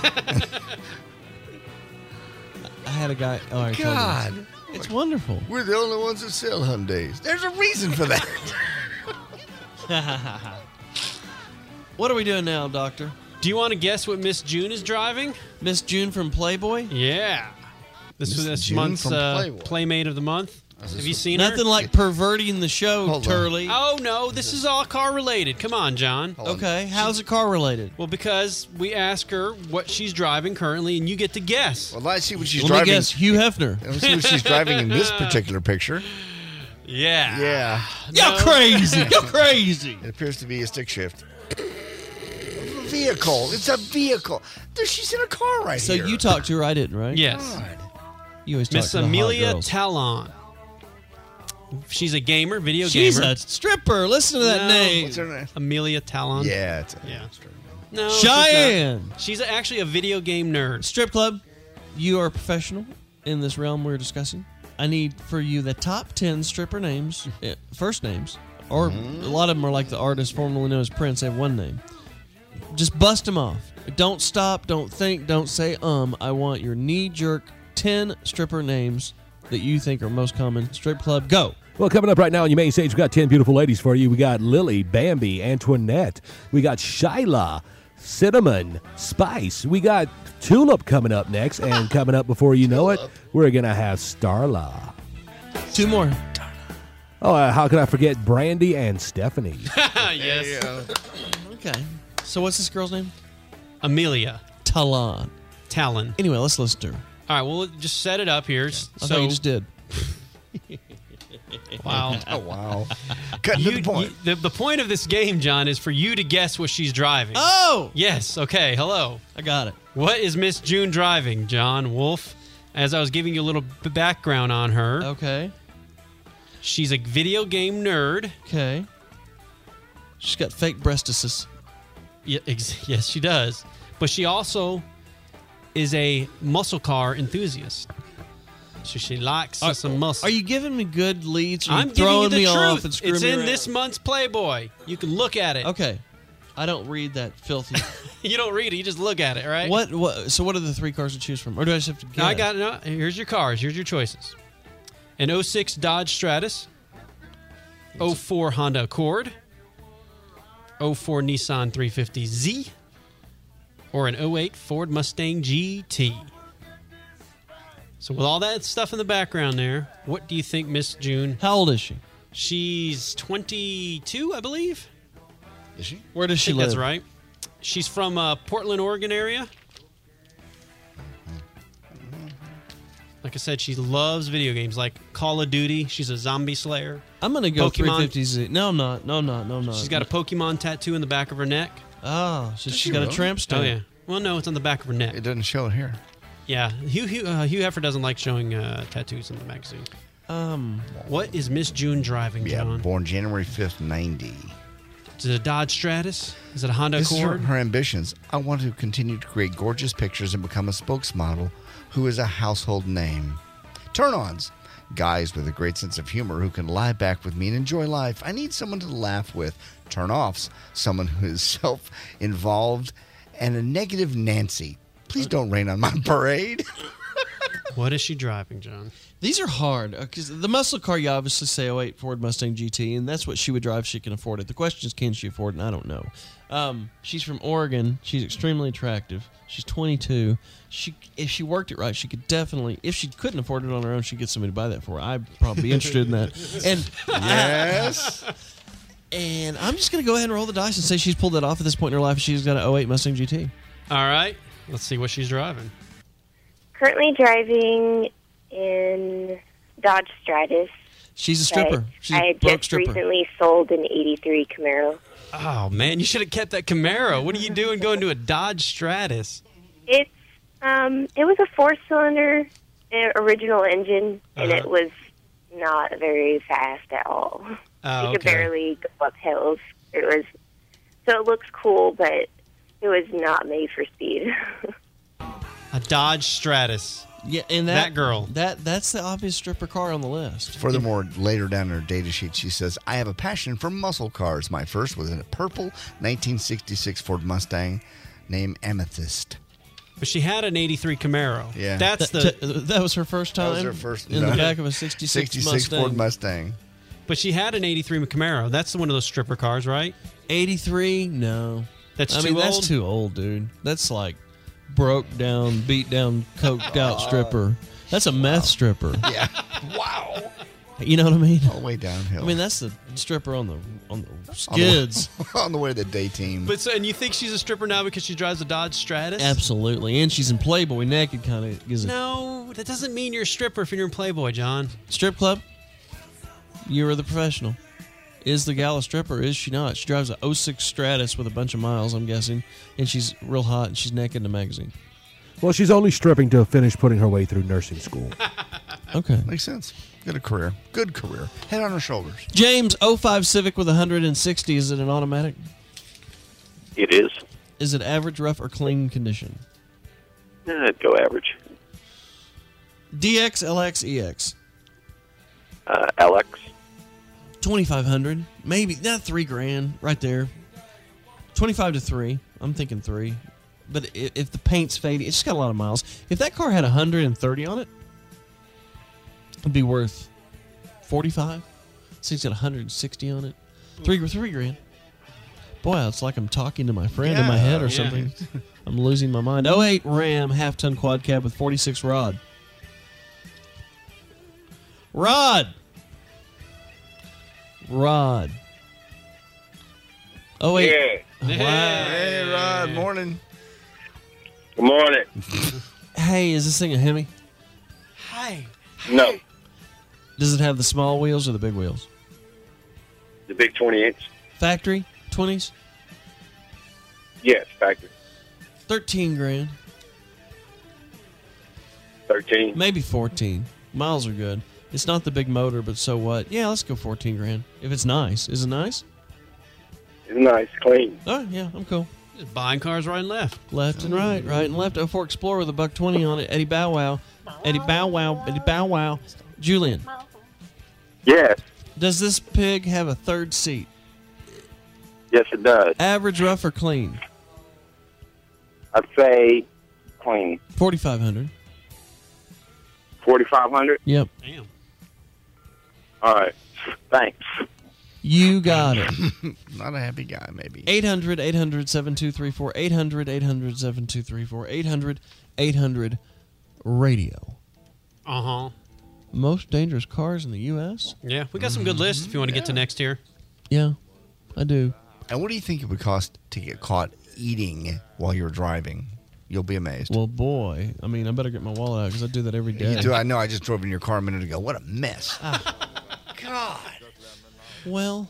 I had a guy. Oh, I told you. God. It's wonderful. We're the only ones that sell Hyundais. There's a reason for that. What are we doing now, Doctor? Do you want to guess what Miss June is driving? Miss June from Playboy? Yeah. This Miss was this June month's from uh, Playboy. Playmate of the Month. Have you seen Nothing her? like perverting the show, Hold on. Turley. Oh, no. This is all car related. Come on, John. Okay, how's it car related? Well, because we ask her what she's driving currently, and you get to guess. Well, let's see what she's Let me driving. guess, Hugh Hefner. Let's see what she's driving in this particular picture. Yeah. Yeah. You're No. crazy. You're crazy. It appears to be a stick shift. Vehicle. It's a vehicle. There, she's in a car right So here. you talked to her, I didn't, right? Yes. God. You always talk Miss to the hot Amelia girls. Talon. She's a gamer, video She's gamer. a stripper. Listen to that No. name. What's her name? Amelia Talon. Yeah. It's a, Yeah. No, she's not. Cheyenne. She's actually a video game nerd. Strip club. You are a professional in this realm we're discussing. I need for you the top ten stripper names, eh, first names, or a lot of them are like the artist formerly known as Prince. They have one name. Just bust them off. Don't stop. Don't think. Don't say um. I want your knee-jerk ten stripper names that you think are most common. Strip club, go. Well, coming up right now on your main stage, we got ten beautiful ladies for you. We got Lily, Bambi, Antoinette. We got Shyla, Cinnamon, Spice. We got Tulip coming up next. And coming up before you know it, we're going to have Starla. Two more. Oh, uh, how could I forget Brandy and Stephanie? Yes. Okay. So what's this girl's name? Amelia Talon. Talon. Anyway, let's listen to her. All right, well, just set it up here. I So, thought you just did. wow. Oh, wow. Cutting to You, the point. you- the, the point of this game, John, is for you to guess what she's driving. Oh! Yes. Okay. Hello. I got it. What is Miss June driving, John Wolf? As I was giving you a little b- background on her, Okay. she's a video game nerd. Okay. She's got fake breastises. Yeah, ex- yes, she does. But she also is a muscle car enthusiast. So she likes Are- some muscle. Are you giving me good leads? Or are you I'm giving you throwing the me truth. off and screwing It's me in around? this month's Playboy. You can look at it. Okay. I don't read that filthy. You don't read it. You just look at it, right? What? What? So what are the three cars to choose from, or do I just have to guess? No, I got it. No, here's your cars. Here's your choices. An oh six Dodge Stratus. oh four Honda Accord. oh four Nissan three fifty Z. Or an oh eight Ford Mustang G T. So with all that stuff in the background there, what do you think Miss June? How old is she? She's twenty-two, I believe. Is she? Where does I she think live? that's right. She's from uh, Portland, Oregon area. Like I said, she loves video games like Call of Duty. She's a zombie slayer. I'm gonna go Pokemon. three fifty Z. No, I'm not. No, I'm not. No, I'm not. She's got a Pokemon tattoo in the back of her neck. Oh, so she's she got really? a tramp stamp. Oh yeah. Well, no, it's on the back of her neck. It doesn't show it here. Yeah. Hugh Hugh, uh, Hugh Hefner doesn't like showing uh, tattoos in the magazine. Um, What is Miss June driving, Yeah, John? born January fifth, ninety. Is it a Dodge Stratus? Is it a Honda This is her, Accord? her ambitions. I want to continue to create gorgeous pictures and become a spokesmodel who is a household name. Turn-ons. Guys with a great sense of humor who can lie back with me and enjoy life. I need someone to laugh with. Turn-offs. Someone who is self-involved and a negative Nancy. Please don't rain on my parade. What is she driving, John? These are hard because the muscle car, you obviously say oh eight Ford Mustang G T, and that's what she would drive if she can afford it. The question is, can she afford it? And I don't know. Um, she's from Oregon. She's extremely attractive. She's twenty-two. She, if she worked it right, she could definitely. If she couldn't afford it on her own, she'd get somebody to buy that for her. I'd probably be interested in that. And yes. I, and I'm just gonna go ahead and roll the dice and say she's pulled that off at this point in her life. She's got an oh eight Mustang G T. All right. Let's see what she's driving. Currently driving in Dodge Stratus. She's a stripper. She's I a had broke just stripper. recently sold an eighty-three Camaro. Oh, man, you should have kept that Camaro. What are you doing going to a Dodge Stratus? It's um, it was a four-cylinder uh, original engine, and Uh-huh. it was not very fast at all. Oh, you could okay. barely go up hills. It was so it looks cool, but it was not made for speed. A Dodge Stratus. Yeah, and that, That girl. That that's the obvious stripper car on the list. Furthermore, later down in her data sheet, she says, I have a passion for muscle cars. My first was in a purple nineteen sixty-six Ford Mustang named Amethyst. But she had an eighty-three Camaro. Yeah. That's that, the. that was her first time. That was her first in no. the back of a sixty-six, sixty-six Mustang. Ford Mustang. But she had an eighty-three Camaro. That's one of those stripper cars, right? eighty-three? No. That's I too mean, old? that's too old, dude. That's like broke down, beat down, coked out stripper. That's a meth stripper. Yeah. Wow. You know what I mean? All the way downhill. I mean, that's the stripper on the on the skids. On the, on the way to the day team. But so, and you think she's a stripper now because she drives a Dodge Stratus? Absolutely. And she's in Playboy naked, kind of gives it. No, that doesn't mean you're a stripper if you're in Playboy, John. Strip club? You are the professional. Is the gal a stripper or is she not? She drives a oh six Stratus with a bunch of miles, I'm guessing, and she's real hot and she's naked in a magazine. Well, she's only stripping to finish putting her way through nursing school. Okay. Makes sense. Good career. Good career. Head on her shoulders. James, oh five Civic with one hundred sixty. Is it an automatic? It is. Is it average, rough, or clean condition? Uh, go average. D X, L X, E X? Uh, L X. twenty-five hundred. Maybe. Not three grand. Right there. twenty-five to three. I'm thinking three. But i- if the paint's fading, it's just got a lot of miles. If that car had one hundred thirty on it, it'd be worth forty-five. So it's got one hundred sixty on it. Three, three grand. Boy, it's like I'm talking to my friend in my Yeah, head or yeah. something. I'm losing my mind. oh eight Ram, half-ton quad cab with forty-six rod. Rod! Rod. Oh eight. Yeah. Wow. Hey, Rod. Morning. Good morning. Hey, is this thing a Hemi? Hi. No, Does it have the small wheels or the big wheels? the big twenty-eights. Factory? twenties? Yes, factory. thirteen grand. thirteen. Maybe fourteen. Miles are good. It's not the big motor, but so what? Yeah, let's go fourteen grand. If it's nice. Is it nice? It's nice, clean. Oh, yeah, I'm cool. Just buying cars right and left. Left and right, right and left. oh four Explorer with a buck twenty on it. Eddie Bow Wow. Eddie Bow Wow. Eddie Bow Wow. Julian, Yes. does this pig have a third seat? Yes, it does. Average, rough, or clean? I'd say clean. forty-five hundred. forty-five hundred. Yep. Damn. All right. Thanks. You got it. Not a happy guy, maybe. eight hundred, eight hundred, seven two three four. eight hundred, eight hundred, seven two three four. eight hundred, eight hundred, radio. Uh-huh. Most dangerous cars in the U S? Yeah, we got some good lists if you want to get to next year. Yeah, I do. And what do you think it would cost to get caught eating while you're driving? You'll be amazed. Well, boy, I mean, I better get my wallet out because I do that every day. You do. I know. I just drove in your car a minute ago. What a mess. God. Well,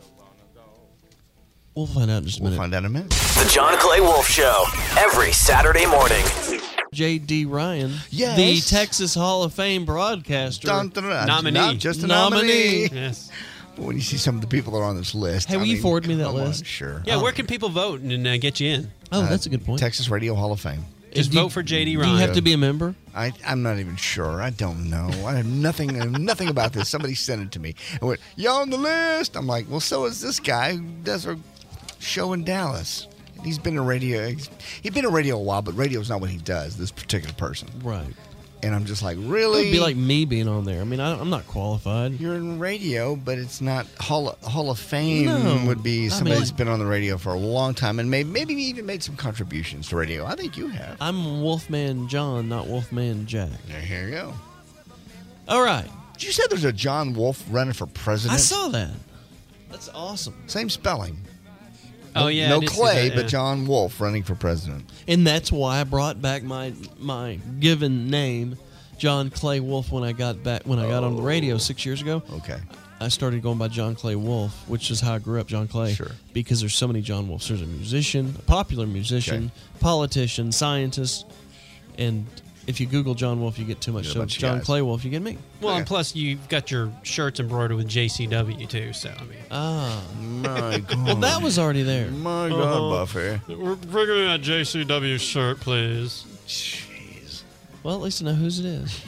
we'll find out in just a We'll minute. find out in a minute. The John Clay Wolf Show, every Saturday morning. J D. Ryan, Yes. the Texas Hall of Fame broadcaster. Dun, dun, dun. Nominee. Not just a Nominee. nominee. Yes. When you see some of the people that are on this list. Hey, I will you mean, forward me that come on, list? Sure. Yeah, where can people vote and uh, get you in? Oh, that's a good point. Texas Radio Hall of Fame. Just Do you- vote for J D Do Ryan. you have to be a member? I, I'm not even sure. I don't know. I have nothing I have nothing about this. Somebody sent it to me. And went, "You on the list?" I'm like, well, so is this guy who does a show in Dallas. He's been in radio. He's, he's been in radio a while, but radio's not what he does, this particular person. Right. And I'm just like, It really? would be like me being on there. I mean, I, I'm not qualified. You're in radio, but it's not Hall of, Hall of Fame No. would be I somebody mean- that's been on the radio for a long time and maybe, maybe even made some contributions to radio. I think you have. I'm Wolfman John, not Wolfman Jack. Here you go. All right. Did you say there's a John Wolfe running for president? I saw that. That's awesome. Same spelling. Oh, No- yeah, I No did see Clay, that, but yeah. John Wolfe running for president. And that's why I brought back my my given name, John Clay Wolfe, when I got back when I got on the radio six years ago. Okay. I started going by John Clay Wolfe, which is how I grew up, John Clay. Sure. Because there's so many John Wolfes. There's a musician, a popular musician, politician, scientist, and if you Google John Wolfe, you get too much. Get a So bunch of John guys. Clay Wolfe, you get me. Well, Okay. and plus you've got your shirts embroidered with J C W too. So I mean, Ah. My God. Well, that was already there. My God, Uh-huh. Buffy. we're bringing in a J C W shirt, please. Jeez. Well, at least I know whose it is.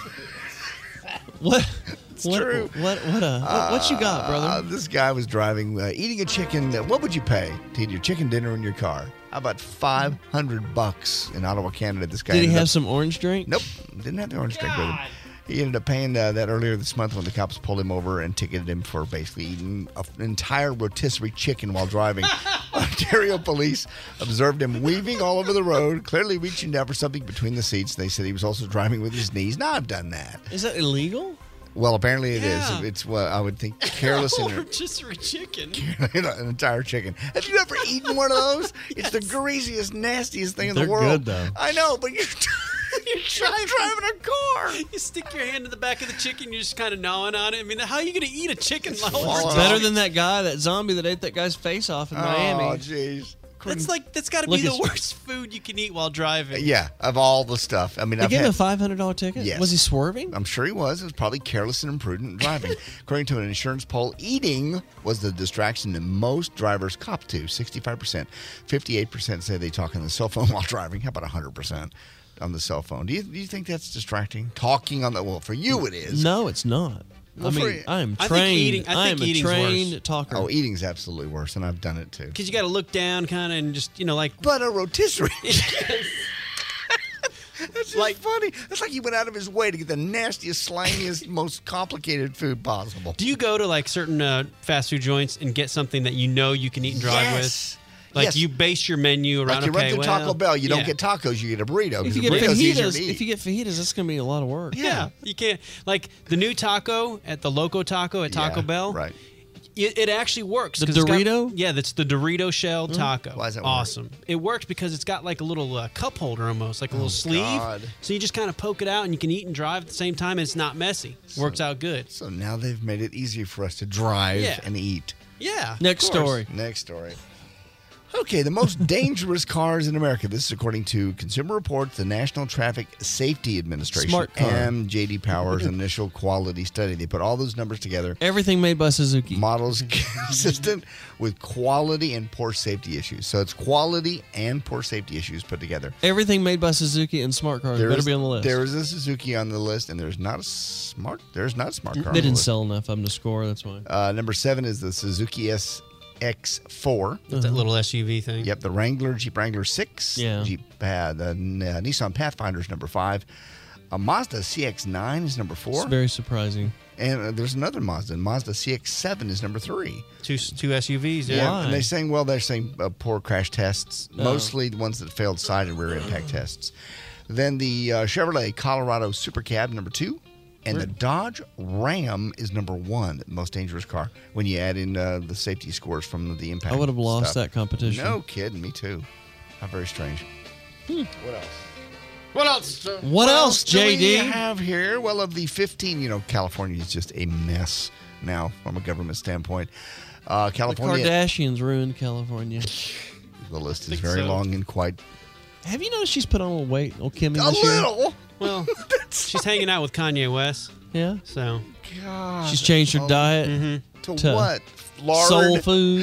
What? It's what, true. What? What? Uh, what, what you got, Uh, brother? this guy was driving, uh, eating a chicken. Uh, what would you pay to eat your chicken dinner in your car? How about five hundred bucks in Ottawa, Canada? This guy Did he ended have up- some orange drink? Nope, didn't have the orange drink with him. He ended up paying uh, that earlier this month when the cops pulled him over and ticketed him for basically eating a- an entire rotisserie chicken while driving. Ontario police observed him weaving all over the road, clearly reaching down for something between the seats. They said he was also driving with his knees. Now I've done that. Is that illegal? Well, apparently it is. Yeah. It's what I would think careless in rotisserie chicken. an entire chicken. Have you ever eaten one of those? It's the greasiest, nastiest thing in They're the world. good, though. I know, but you're, you're driving, driving a car. You stick your hand in the back of the chicken, you're just kind of gnawing on it. I mean, how are you going to eat a chicken while falling it's off. Better than that guy, that zombie that ate that guy's face off in Miami. Oh, jeez. That's like that's got to Look be the at- worst food you can eat while driving. Yeah, of all the stuff. I mean, They I've gave him had, a five hundred dollar ticket? Yes. Was he swerving? I'm sure he was. It was probably careless and imprudent driving. According to an insurance poll, eating was the distraction that most drivers cop to, sixty-five percent. fifty-eight percent say they talk on the cell phone while driving. How about one hundred percent on the cell phone? Do you, do you think that's distracting? Talking on the, well, for you it is. No, it's not. Well, I for- mean, I'm I think trained. eating- I I think am a eating's trained worse. talker. Oh, eating's absolutely worse, and I've done it too. Because you got to look down kind of and just, you know, like. But a rotisserie. That's just Like- funny. That's like he went out of his way to get the nastiest, slimiest, most complicated food possible. Do you go to like certain uh, fast food joints and get something that you know you can eat and drive Yes. with? Like Yes. you base your menu around Like you okay, run to well, Taco Bell, you don't yeah. get tacos, you get a burrito. if 'cause you a get burrito's easier fajitas, to eat. if you get fajitas, that's going to be a lot of work. Yeah, you can't like the new taco at the Loco Taco at Taco Yeah, Bell. right. It, it actually works. The 'cause it's got- Dorito? yeah, that's the Dorito shell taco. Why does that work? awesome? It works because it's got like a little uh, cup holder almost, like a little sleeve. God. So you just kind of poke it out and you can eat and drive at the same time. And it's not messy. Works out good. So now they've made it easier for us to drive Yeah. and eat. Yeah. Next of course. story. Next story. Okay, the most dangerous cars in America. This is according to Consumer Reports, the National Traffic Safety Administration, Smart car. and J D Power's initial quality study. They put all those numbers together. Everything made by Suzuki. Models consistent with quality and poor safety issues. So it's quality and poor safety issues put together. Everything made by Suzuki and smart cars There better is- be on the list. There is a Suzuki on the list, and there's not a smart. There's not a smart car. on They the didn't list. sell enough of them to score. That's why. Uh, number seven is the Suzuki S X four. That's that little S U V thing. Yep, the Wrangler, Jeep Wrangler six. Yeah. Jeep, uh, the uh, Nissan Pathfinder is number five. A Mazda C X nine is number four. It's very surprising. And uh, there's another Mazda. Mazda C X seven is number three. Two two S U Vs. Yeah. Yeah, Why? and they're saying, well, they're saying uh, poor crash tests, Oh. mostly the ones that failed side and rear impact tests. Then the uh, Chevrolet Colorado Super Cab, number two. And the Dodge Ram is number one, most dangerous car, when you add in uh, the safety scores from the impact. I would have lost stuff. that competition. No kidding, me too. How very strange. What else? What else? What else, do J D? we have here? Well, of the fifteen, you know, California is just a mess now from a government standpoint. Uh, The California, Kardashians ruined California. the list is Think very so. long and quite Have you noticed she's put on a little weight, old Kimmy, a this year? little. Well, she's hanging out with Kanye West, Yeah. so God, She's changed her oh, diet. mm-hmm. To, To what? Lard? soul food?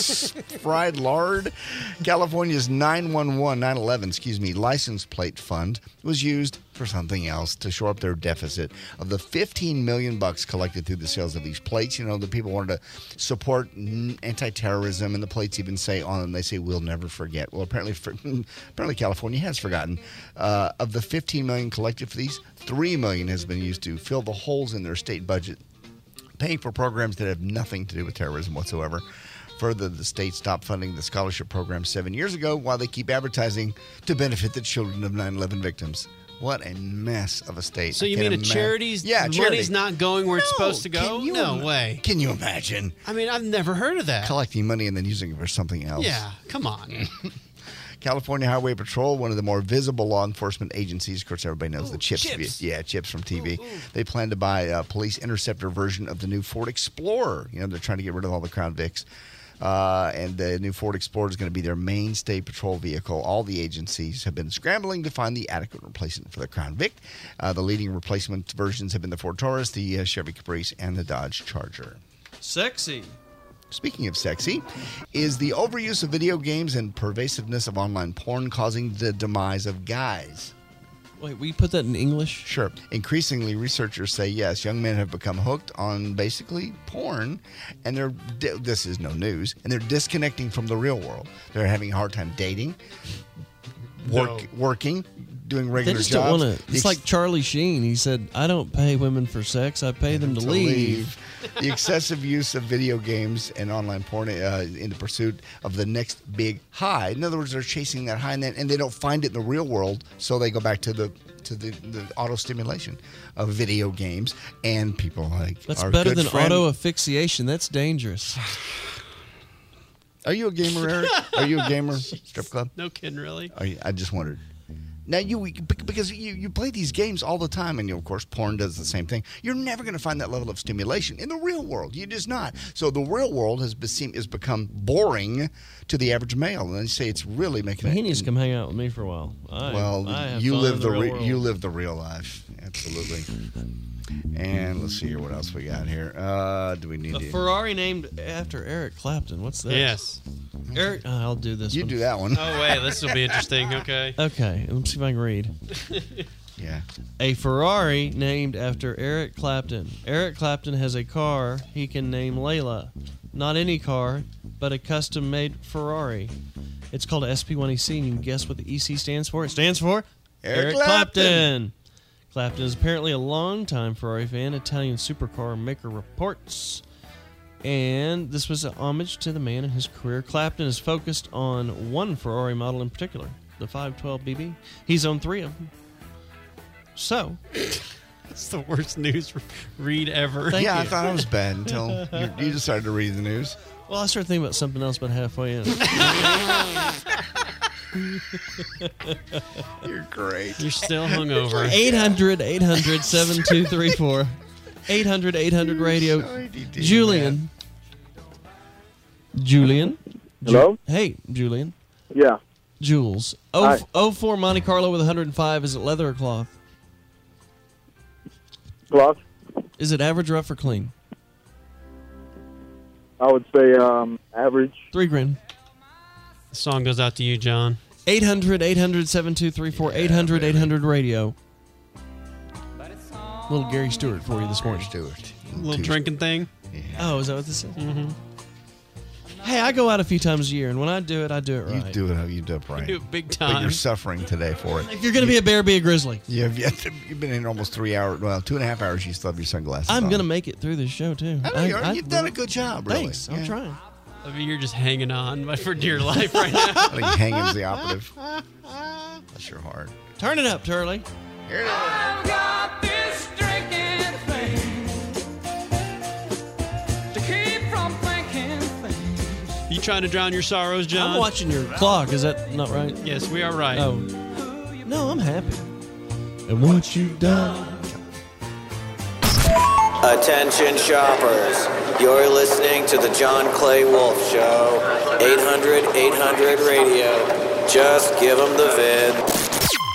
Fried lard? California's nine one one, nine eleven, excuse me, license plate fund was used for something else to shore up their deficit of the fifteen million bucks collected through the sales of these plates. You know, the people wanted to support anti-terrorism, and the plates even say on them, they say, we'll never forget. Well, apparently for, apparently California has forgotten. Uh, of the fifteen million collected for these, three million has been used to fill the holes in their state budget, paying for programs that have nothing to do with terrorism whatsoever. Further, the state stopped funding the scholarship program seven years ago while they keep advertising to benefit the children of nine eleven victims. What a mess of a state. So you I mean a can't ima- charity's yeah, money's charity. not going where it's No, supposed to go? can you No ima- way. Can you imagine? I mean, I've never heard of that. Collecting money and then using it for something else. Yeah, come on. California Highway Patrol, one of the more visible law enforcement agencies. Of course, everybody knows Ooh, the chips. Chips. Yeah, chips from T V. They plan to buy a police interceptor version of the new Ford Explorer. You know, they're trying to get rid of all the Crown Vics. Uh, and the new Ford Explorer is going to be their main state patrol vehicle. All the agencies have been scrambling to find the adequate replacement for the Crown Vic. Uh, the leading replacement versions have been the Ford Taurus, the uh, Chevy Caprice, and the Dodge Charger. Sexy. Speaking of sexy, is the overuse of video games and pervasiveness of online porn causing the demise of guys? Wait, we put that in English? Sure. Increasingly, researchers say yes, young men have become hooked on basically porn, and they're this is no news, and they're disconnecting from the real world. They're having a hard time dating, work, No. working, doing They regular just jobs. don't want to. It's like Charlie Sheen. He said, I don't pay women for sex. I pay them to, to leave. leave. The excessive use of video games and online porn uh, in the pursuit of the next big high. In other words, they're chasing that high, and, then, and they don't find it in the real world, so they go back to the to the, the auto stimulation of video games. And people like That's our better good than friend- auto asphyxiation. That's dangerous. Are you a gamer, Eric? Are you a gamer? Strip club? No kidding, really. Are you, I just wondered. Now, you because you, you play these games all the time, and you, of course, porn does the same thing. You're never going to find that level of stimulation in the real world. You just not. So the real world has, been, has become boring to the average male, and they say it's really making. He it, needs to come hang out with me for a while. I, well, I have you fun live in the, real re- world. you live the real life, absolutely. And let's see here, what else we got here? Uh, do we need A to? Ferrari named after Eric Clapton. What's that? Yes. Eric, oh, I'll do this You one. do that one. Oh, wait, this will be interesting. Okay. Okay, let's see if I can read. Yeah. A Ferrari named after Eric Clapton. Eric Clapton has a car he can name Layla. Not any car, but a custom-made Ferrari. It's called a S P one E C, and you can guess what the E C stands for? It stands for Eric Clapton. Clapton. Clapton is apparently a longtime Ferrari fan. Italian supercar maker reports. And this was an homage to the man and his career. Clapton is focused on one Ferrari model in particular, the five twelve B B. He's owned three of them. So, It's the worst news read ever. Thank yeah, you. I thought it was bad until you, you decided to read the news. well, I started thinking about something else about halfway in. You're great. You're still hungover. eight hundred, eight hundred, seven two three four. eight hundred, eight hundred radio. so A D D, Julian. Julian. Ju- Hello? hey, Julian. Yeah. Jules. Hi. Oh, oh four Monte Carlo with one hundred five. Is it leather or cloth? Cloth? Is it average, rough, or clean? I would say um, average. Three grand. The song goes out to you, John. eight hundred, eight hundred, seven two three four. eight hundred, eight hundred radio. Little Gary Stewart for you this morning. Stewart. Little drinking thing. Oh, is that what this is? Mm-hmm. Hey, I go out a few times a year, and when I do it, I do it You right. do it how you do it right. You do it big But time. you're suffering today for it. If you're going to be a bear, be a grizzly. You've, you've been in almost three hours, well, two and a half hours. You still have your sunglasses I'm on. going to make it through this show, too. I know you are. You've done a good job, really. Thanks. I'm Yeah. trying. I mean, you're just hanging on for dear life right now. I think hanging's the operative. Bless your heart. Turn it up, Turley. Here it is. You trying to drown your sorrows, John? I'm watching your clock. Is that not right? Yes, we are right. Oh. No, I'm happy. And what you've done. Attention shoppers, you're listening to the John Clay Wolf Show. eight hundred, eight hundred radio. Just give them the vid.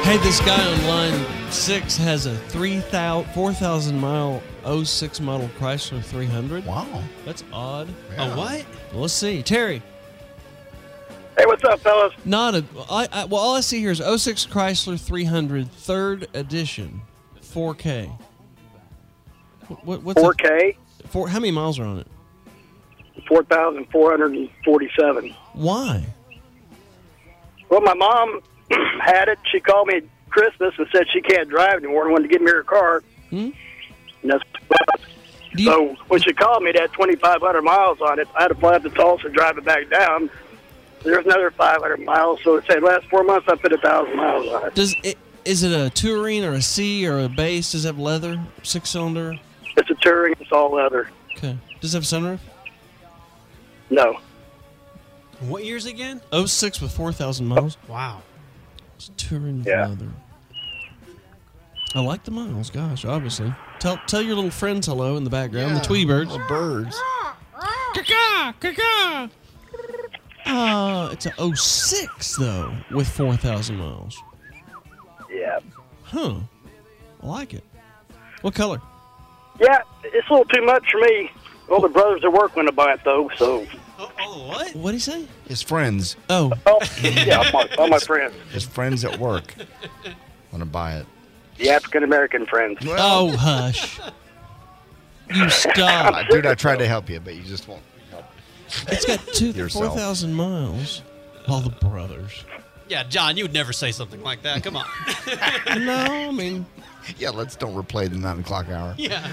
Hey, this guy on line six has a three thousand, four thousand mile oh six model Chrysler three hundred. Wow. That's odd. A what? Well, let's see. Terry. Hey, what's up, fellas? Not a. I, I, well, all I see here is oh six Chrysler three hundred, third edition, four K. What, what's four K? It? Four, how many miles are on it? four thousand four hundred forty-seven. Why? Well, my mom had it. She called me at Christmas and said she can't drive anymore and wanted to give me her car. Hmm? And that's so when she called me, it had twenty-five hundred miles on it. I had to fly up to Tulsa and drive it back down. There's another five hundred miles. So it said last four months I put one thousand miles on it. Does it? Is it a Touring or a C or a base? Does it have leather? Six cylinder? It's a Touring. It's all leather. Okay. Does it have a sunroof? No. What year's again? oh six with four thousand miles. Wow. It's Touring with Yeah. leather. I like the miles. Gosh, obviously. Tell tell your little friends hello in the background. Yeah, the Tweebirds. the birds. Caca, caca. Uh, it's a oh six though with four thousand miles. Yeah. Huh. I like it. What color? Yeah, it's a little too much for me. All the brothers at work want to buy it, though, so... Oh, oh what? What'd he say? His friends. Oh. Oh, yeah, all my, all my friends. His friends at work want to buy it. The African-American friends. Oh, hush. You stop. Dude, I tried to help you, but you just won't help. It's got two, Yourself. four thousand miles. All the brothers. Yeah, John, you would never say something like that. Come on. No, I mean... Yeah, let's don't replay the nine o'clock hour. Yeah.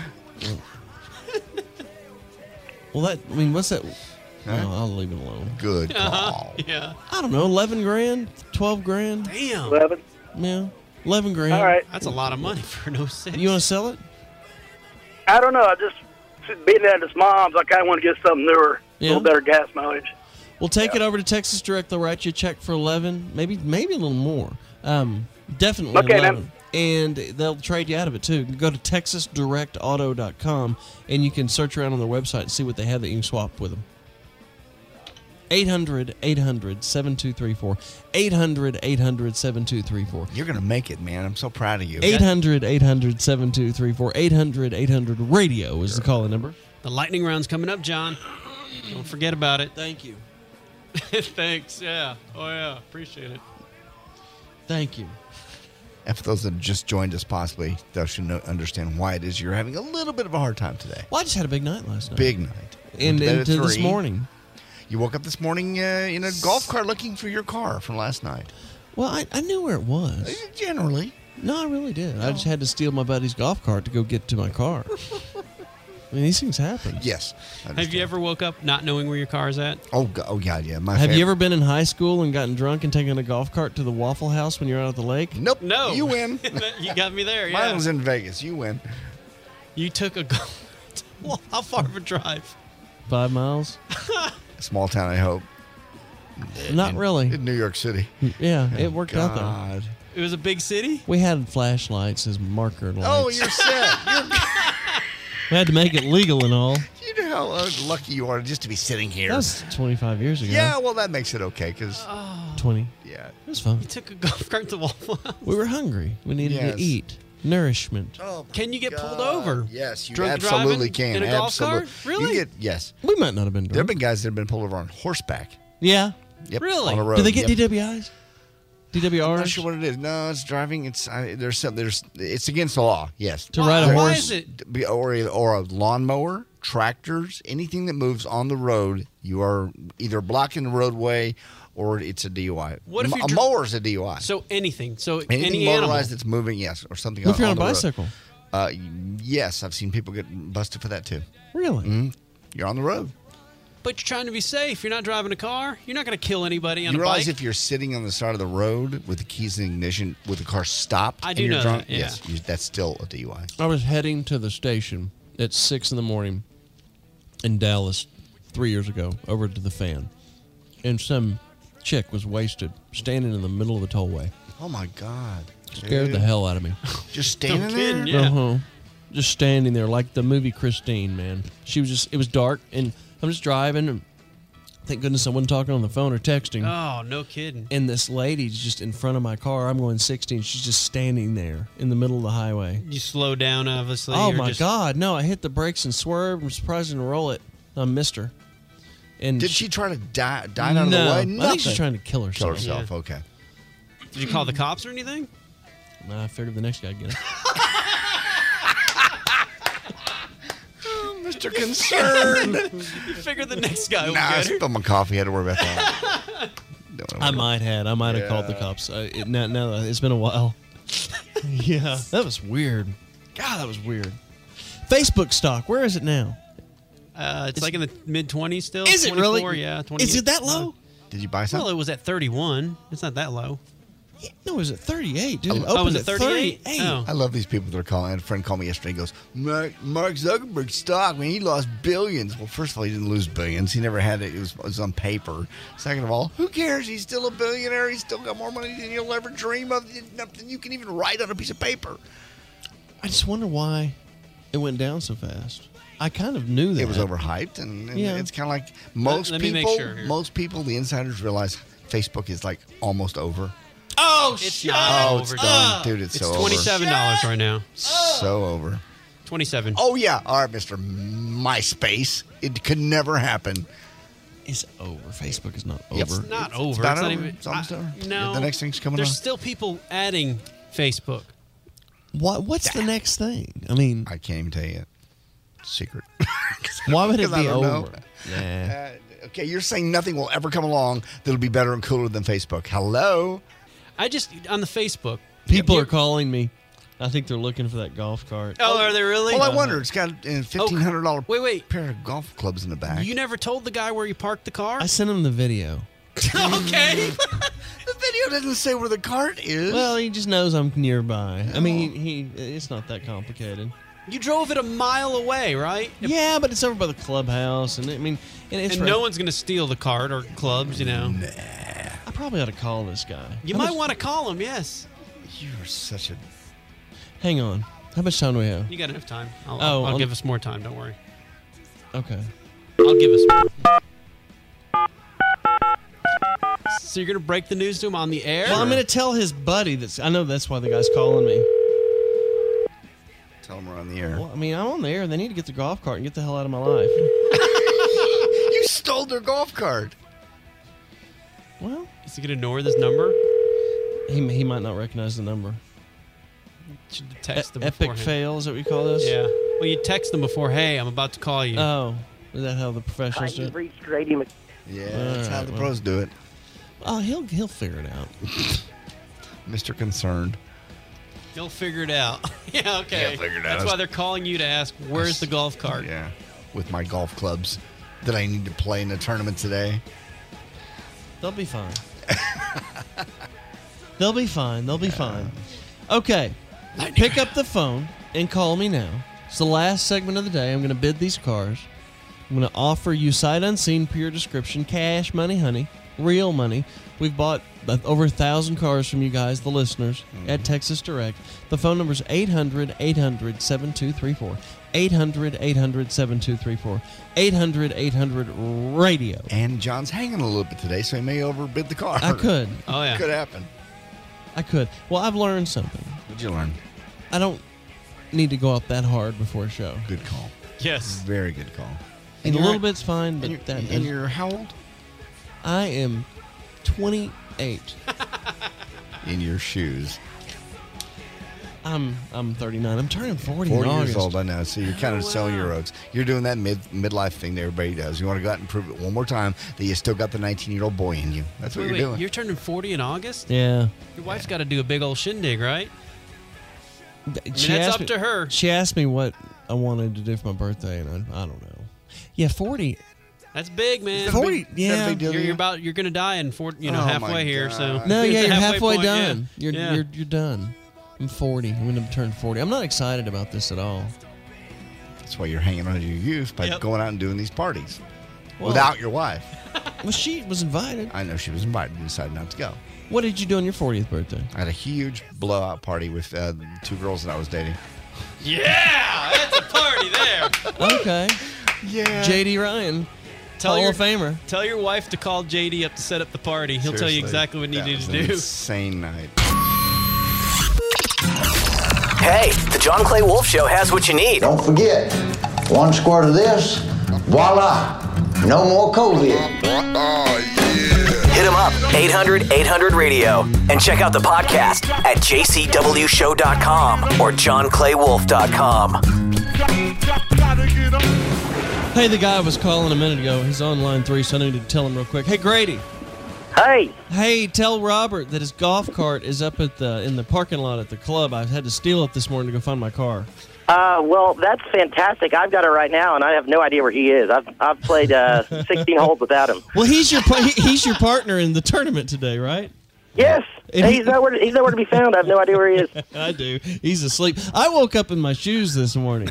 Well, that, I mean, what's that? Huh? No, I'll leave it alone. Good call. Yeah. I don't know, eleven grand, twelve grand. Damn. eleven. Yeah, eleven grand. All right. That's a lot of money for an oh six. You want to sell it? I don't know. I just, being at his mom's, I kind of want to get something newer. Yeah. A little better gas mileage. Well, take it over to Texas Direct. They'll write you a check for eleven, maybe maybe a little more. Um, definitely Okay, eleven. then. And they'll trade you out of it too. Go to texas direct auto dot com and you can search around on their website and see what they have that you can swap with them. eight hundred, eight hundred, seven two three four. eight hundred, eight hundred, seven two three four. You're going to make it, man. I'm so proud of you. eight hundred, eight hundred, seven two three four. eight hundred, eight hundred radio is the calling number. The lightning round's coming up, John. Don't forget about it. Thank you. Thanks. Yeah. Oh, yeah. Appreciate it. Thank you. And for those that have just joined us, possibly, they should know, understand why it is you're having a little bit of a hard time today. Well, I just had a big night last night. Big night. And Went to bed at into this three. morning. You woke up this morning uh, in a golf cart looking for your car from last night. Well, I, I knew where it was. Generally. No, I really did. I just had to steal my buddy's golf cart to go get to my car. I mean, these things happen. Yes. Have you ever woke up not knowing where your car's at? Oh, go- oh yeah, yeah. My Have favorite. you ever been in high school and gotten drunk and taken a golf cart to the Waffle House when you're out at the lake? Nope. No. You win. You got me there, yeah. Mine was in Vegas. You win. You took a golf. Well, how far of a drive? Five miles? Small town, I hope. Not in, really. In New York City. Yeah, Oh, it worked out God. there. It was a big city? We had flashlights as marker lights. Oh, you're set. You're, We had to make it legal and all. you know how uh, lucky you are just to be sitting here. That was twenty-five years ago. Yeah, well, that makes it okay because, twenty. yeah. It was fun. You took a golf cart to Waffle House. We were hungry. We needed Yes. to eat. Nourishment. Oh, Can you get pulled God. over? Yes, you Drunk absolutely driving can. in a golf absolutely. cart? Really? You get, yes. We might not have been There have drunk. been guys that have been pulled over on horseback. Yeah. Yep. Really? On a road. Do they get Yep. D W Is? D W Rs? I'm not sure what it is. No, it's driving. It's I, there's some there's it's against the law. Yes. To ride a Why horse? is it? Be- Or a, or a lawnmower, tractors, anything that moves on the road, you are either blocking the roadway or it's a D U I. What if M- you a dr- mower is a D U I? So anything. So Anything any motorized animal. that's moving, yes, or something. What if you're on a the road. bicycle? Uh, yes, I've seen people get busted for that too. Really? hmm You're on the road. But you're trying to be safe. You're not driving a car. You're not going to kill anybody on You a realize bike. if you're sitting on the side of the road with the keys in the ignition, with the car stopped, I and do you're know drunk, that, yeah. yes, you, that's still a D U I. I was heading to the station at six in the morning in Dallas three years ago over to the Fan. And some chick was wasted standing in the middle of the tollway. Oh my God! Scared Dude. the hell out of me. Just standing No there. kidding, yeah. Uh-huh. Just standing there like the movie Christine, man. She was just, it was dark and I'm just driving and Thank goodness I wasn't talking on the phone or texting. Oh, no kidding. And this lady's just in front of my car. I'm going sixty, and she's just standing there in the middle of the highway. You slow down, obviously. Oh, or my just... God. No, I hit the brakes and swerved. I'm surprised I didn't roll it. I missed her. And Did she try to die, die out of No, the way? I think Nothing. she's trying to kill herself. Kill herself, Yeah. okay. Did you call the cops or anything? Nah, I figured the next guy would get her. Mister Concerned. You figured the next guy would Nah, I get her. spilled my coffee. Had to worry about that. Don't I might have. I might have Yeah. called the cops. Uh, it, now, now that- it's been a while. Yeah, that was weird. God, that was weird. Facebook stock, where is it now? Uh, it's, like in the mid twenties still. Is it really? twenty-four, Yeah, Is it that low? Did you buy some? Well, it was at thirty-one. It's not that low. No, it was at thirty-eight, dude. It Oh, was opened it at thirty-eight? thirty-eight. Oh. I love these people that are calling. I had a friend call me yesterday. He goes, Mark, Mark Zuckerberg stock, man, he lost billions. Well, first of all, he didn't lose billions. He never had it. It was, it was on paper. Second of all, who cares? He's still a billionaire. He's still got more money than you'll ever dream of. Nothing you can even write on a piece of paper. I just wonder why it went down so fast. I kind of knew that. It was overhyped, and, and Yeah. it's kind of like most let me make people. sure here. Most people, the insiders realize Facebook is like almost over. Oh, It's shit. not Oh, over, it's dude. done, dude. It's, It's so twenty-seven dollars right now. So over. Twenty-seven. Oh yeah, all right, Mister MySpace. It could never happen. It's over. Facebook is not over. Yep. It's not over. It's It's about not over. even. It's almost I- over. No. The next thing's coming There's on. still people adding Facebook. What? What's the next thing? I mean, I can't even tell you. Secret. why would it 'Cause I be don't know. over? Yeah. Uh, okay, you're saying nothing will ever come along that'll be better and cooler than Facebook. Hello? I just on the Facebook. People you- are calling me. I think they're looking for that golf cart. Oh, are they really? Well, I wonder. It's got a fifteen hundred dollars Wait, wait. pair of golf clubs in the back. You never told the guy where you parked the car? I sent him the video. Okay. The video doesn't say where the cart is. Well, he just knows I'm nearby. I mean, he, he it's not that complicated. You drove it a mile away, right? Yeah, but it's over by the clubhouse, and I mean, and it's And for- no one's going to steal the cart or clubs, you know. I probably ought to call this guy. You How might much- want to call him, yes. You're such a. Hang on. How much time do we have? You got enough time. I'll, Oh, I'll on- give us more time, don't worry. Okay. I'll give us more. So you're going to break the news to him on the air? Well, I'm going to tell his buddy that's. I know that's why the guy's calling me. Tell them we're on the air. Well, I mean, I'm on the air. They need to get the golf cart and get the hell out of my life. You stole their golf cart. Well, is he going to ignore this number? He he might not recognize the number. Should text them E- Epic beforehand. fail is that what we call this? Yeah. Well, you text them before, hey, I'm about to call you. Oh, is that how the professionals do it? reached Grady Mc- Yeah, All that's how right, the well. pros do it. Oh, he'll he'll figure it out. Mister Concerned. He'll figure it out. yeah, okay. He'll figure it That's out. why they're calling you to ask, where's the golf cart? Yeah, with my golf clubs that I need to play in the tournament today. They'll be fine. They'll be fine. They'll be fine. Okay. Pick up the phone and call me now. It's the last segment of the day. I'm going to bid these cars. I'm going to offer you sight unseen, pure description, cash money, honey, real money. We've bought over a thousand cars from you guys, the listeners, at Texas Direct. The phone number is eight hundred, eight hundred, seven two three four. eight hundred, eight hundred, seven two three four. eight hundred, eight hundred, radio. And John's hanging a little bit today, so he may overbid the car. I could. Oh, yeah. Could happen. I could. Well, I've learned something. What'd you learn? I don't need to go up that hard before a show. Good call. Yes. Very good call. And a you're- little bit's fine, but And you're, that and you're how old? I am twenty-eight. In your shoes. I'm I'm thirty-nine. I'm turning forty, Forty in years August. old, I know. So you're kind of selling your oats. You're doing that mid midlife thing that everybody does. You want to go out and prove it one more time that you still got the nineteen year old boy in you. That's what Wait, you're wait, doing. you're turning forty in August? Yeah. Your wife's got to do a big old shindig, right? She that's asked up me- to her. She asked me what I wanted to do for my birthday, and I, I don't know. Yeah, forty. That's big, man. forty. Yeah. You're, you're about you're gonna die in four, you know, Oh, my halfway here. So God. No, It's yeah, the you're halfway, point, yeah. done. You're, Yeah. you're you're done. I'm forty. I'm going to turn forty. I'm not excited about this at all. That's why you're hanging on to your youth by Yep. going out and doing these parties Well- without your wife. Well, she was invited. I know she was invited and decided not to go. What did you do on your fortieth birthday? I had a huge blowout party with uh, two girls that I was dating. Yeah, that's a party there. Okay. Yeah. J D Ryan. Tell Hall your, of Famer. Tell your wife to call J D up to set up the party. He'll tell you Seriously, exactly what you that need was to an do. Insane night. Hey, the John Clay Wolf Show has what you need. Don't forget, one squirt of this, voila, no more COVID. Hit him up, eight hundred eight hundred radio. And check out the podcast at j c w show dot com or john clay wolf dot com. Hey, the guy I was calling a minute ago, he's on line three, so I need to tell him real quick. Hey, Grady. Hey. Hey, tell Robert that his golf cart is up at the in the parking lot at the club. I had to steal it this morning to go find my car. Uh, well, that's fantastic. I've got it right now, and I have no idea where he is. I've I've played uh, sixteen holes without him. Well, he's your par- he- he's your partner in the tournament today, right? Yes. And Hey, he- he's nowhere. He's nowhere to be found. I have no idea where he is. I do. He's asleep. I woke up in my shoes this morning.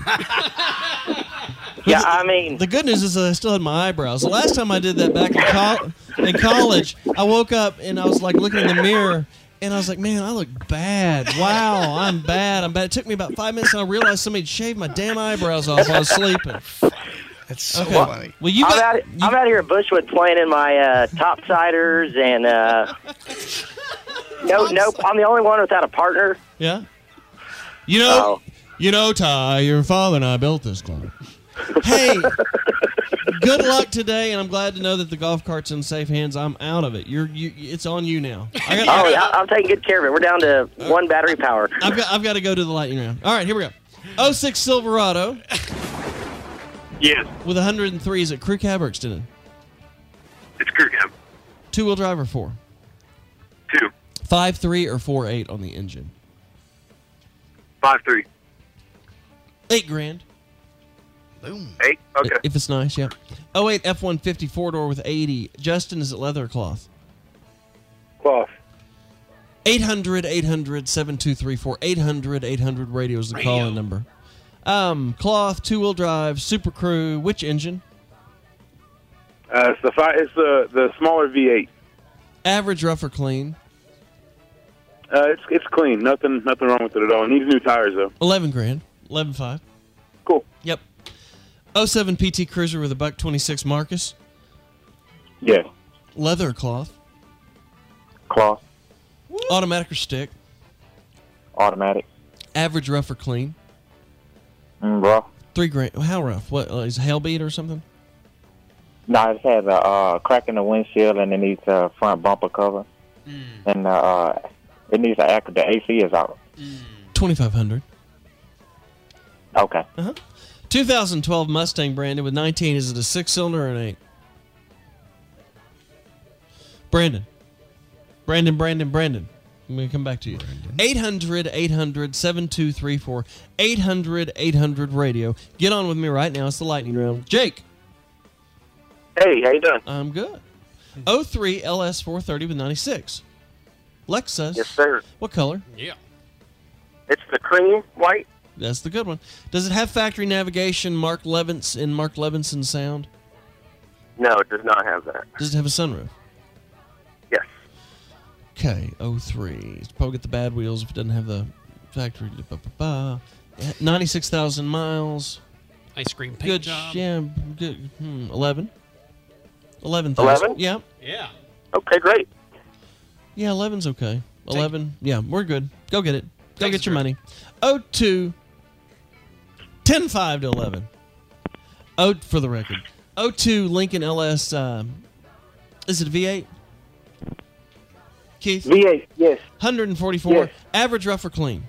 Yeah, I mean, The good news is that I still had my eyebrows. The last time I did that back in, col- in college, I woke up and I was like looking in the mirror, and I was like, man, I look bad. Wow, I'm bad. I'm bad. It took me about five minutes, and I realized somebody shaved my damn eyebrows off while I was sleeping. That's so Okay. funny. Well, you I'm, got. out, I'm out here at Bushwood playing in my uh, topsiders, and uh, no, no, I'm the only one without a partner. Yeah. You know, you know, Ty, your father and I built this club. Hey, good luck today, and I'm glad to know that the golf cart's in safe hands. I'm out of it. You're, you, it's on you now. I got, Oh, yeah, I'm taking good care of it. We're down to one battery power. I've got, I've got to go to the lightning round. All right, here we go. oh six Silverado. Yes. With one hundred three, is it crew cab or extended? It's crew cab. Two-wheel drive or four? Two. Five three or four eight on the engine? Five three. Eight grand. Boom. Eight. Okay. If it's nice, yeah. oh eight F one fifty four-door with eighty. Justin, is it leather or cloth? Cloth. eight hundred eight hundred seven two three four. eight hundred eight hundred radio is the Radio. call-in number. Um, cloth, two-wheel drive, Super Crew. Which engine? Uh, it's the fi- It's the the smaller V eight. Average, rough, or clean? Uh, it's it's clean. Nothing nothing wrong with it at all. It needs new tires though. eleven grand. eleven five. Cool. Yep. oh seven P T Cruiser with a buck twenty-six Marcus. Yeah. Leather or cloth? Cloth. Automatic or stick? Automatic. Average, rough, or clean? Mm, rough. Three grand. How rough? What, uh, is it hail beat or something? No, it has a uh, crack in the windshield and it needs a front bumper cover. Mm. And uh, it needs a the A C is out. twenty-five hundred. Okay. Uh-huh. two thousand twelve Mustang Brandon with nineteen. Is it a six-cylinder or an eight? Brandon. Brandon, Brandon, Brandon. I'm going to come back to you. eight hundred eight hundred seven two three four. eight hundred eight hundred radio. Get on with me right now. It's the lightning round. Jake. Hey, how you doing? I'm good. oh three L S four thirty with ninety-six. Lex says. Yes, sir. What color? Yeah. It's the cream white. That's the good one. Does it have factory navigation, Mark Levinson, in Mark Levinson sound? No, it does not have that. Does it have a sunroof? Yes. Okay, oh three. It's probably get the bad wheels if it doesn't have the factory. Ba-ba-ba. ninety-six thousand miles. Ice cream paint Good. job. Yeah, good. Hmm, eleven. eleven thousand. eleven? Yeah. Yeah. Okay, great. Yeah, eleven's okay. eleven. Yeah, we're good. Go get it. Go get your money. oh two. ten five to eleven. Oh, for the record. oh two Lincoln L S. Um, is it a V eight? Keith? V eight, yes. one hundred forty-four. Yes. Average, rough, or clean?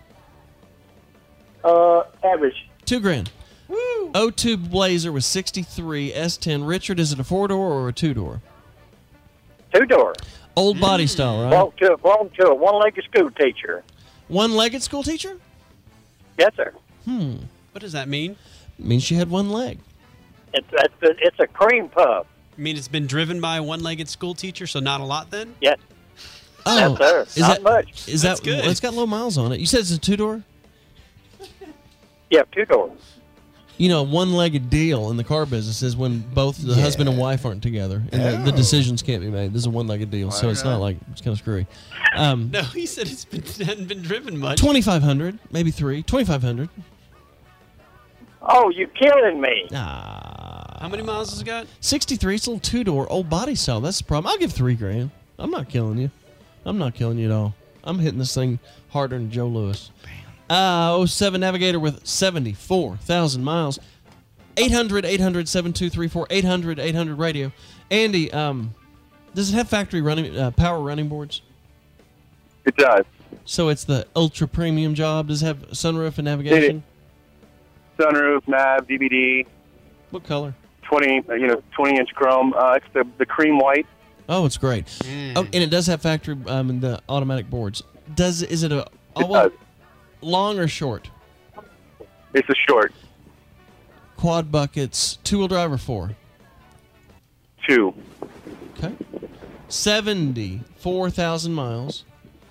Uh, average. Two grand. Woo! oh two Blazer with sixty-three S ten. Richard, is it a four-door or a two-door? Two-door. Old body style, right? Belonged to, belonged to a one-legged school teacher. One-legged school teacher? Yes, sir. Hmm. What does that mean? It means she had one leg. It's, it's, a, it's a cream puff. I mean, it's been driven by a one-legged school teacher, so not a lot then? Yes. Oh, Yes, sir. is Not that, much. Is That's that good. well, it's got low miles on it. You said it's a two-door? Yeah, two-door. You know, one-legged deal in the car business is when both the Yeah. husband and wife aren't together, and the, the Oh. decisions can't be made. This is a one-legged deal, so it's not like it's kind of screwy. Um, No, he said it's been hadn't been driven much. twenty-five hundred, maybe three. Twenty-five hundred. Oh, you killing me. Ah. How many miles has it got? sixty-three. It's a little two-door, old body style. That's the problem. I'll give three grand. I'm not killing you. I'm not killing you at all. I'm hitting this thing harder than Joe Louis. Uh, oh seven Navigator with seventy-four thousand miles. eight hundred, eight hundred, seven two three four. eight hundred, eight hundred radio. Andy, um, does it have factory running uh, power running boards? It does. So it's the ultra premium job. Does it have sunroof and navigation? Sunroof, nav, D V D. What color? Twenty, uh, you know, twenty-inch chrome. Uh, it's the the cream white. Oh, it's great. Mm. Oh, and it does have factory um, the automatic boards. Does is it a It oh, does. long or short? It's a short. Quad buckets, two wheel drive or four? Two. Okay. Seventy-four thousand miles.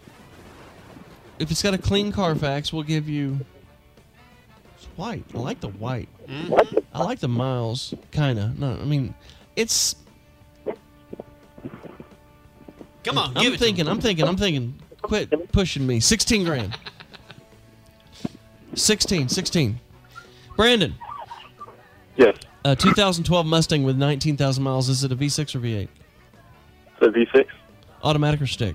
If it's got a clean Carfax, we'll give you. It's white. I like the white. Mm-hmm. I like the miles, kinda. No, I mean, it's. Come on, I'm give it to thinking. him. I'm thinking. I'm thinking. Quit pushing me. Sixteen grand. Sixteen. Sixteen. Brandon. Yes. A two thousand twelve Mustang with nineteen thousand miles. Is it a V six or V eight? It's a V six. Automatic or stick?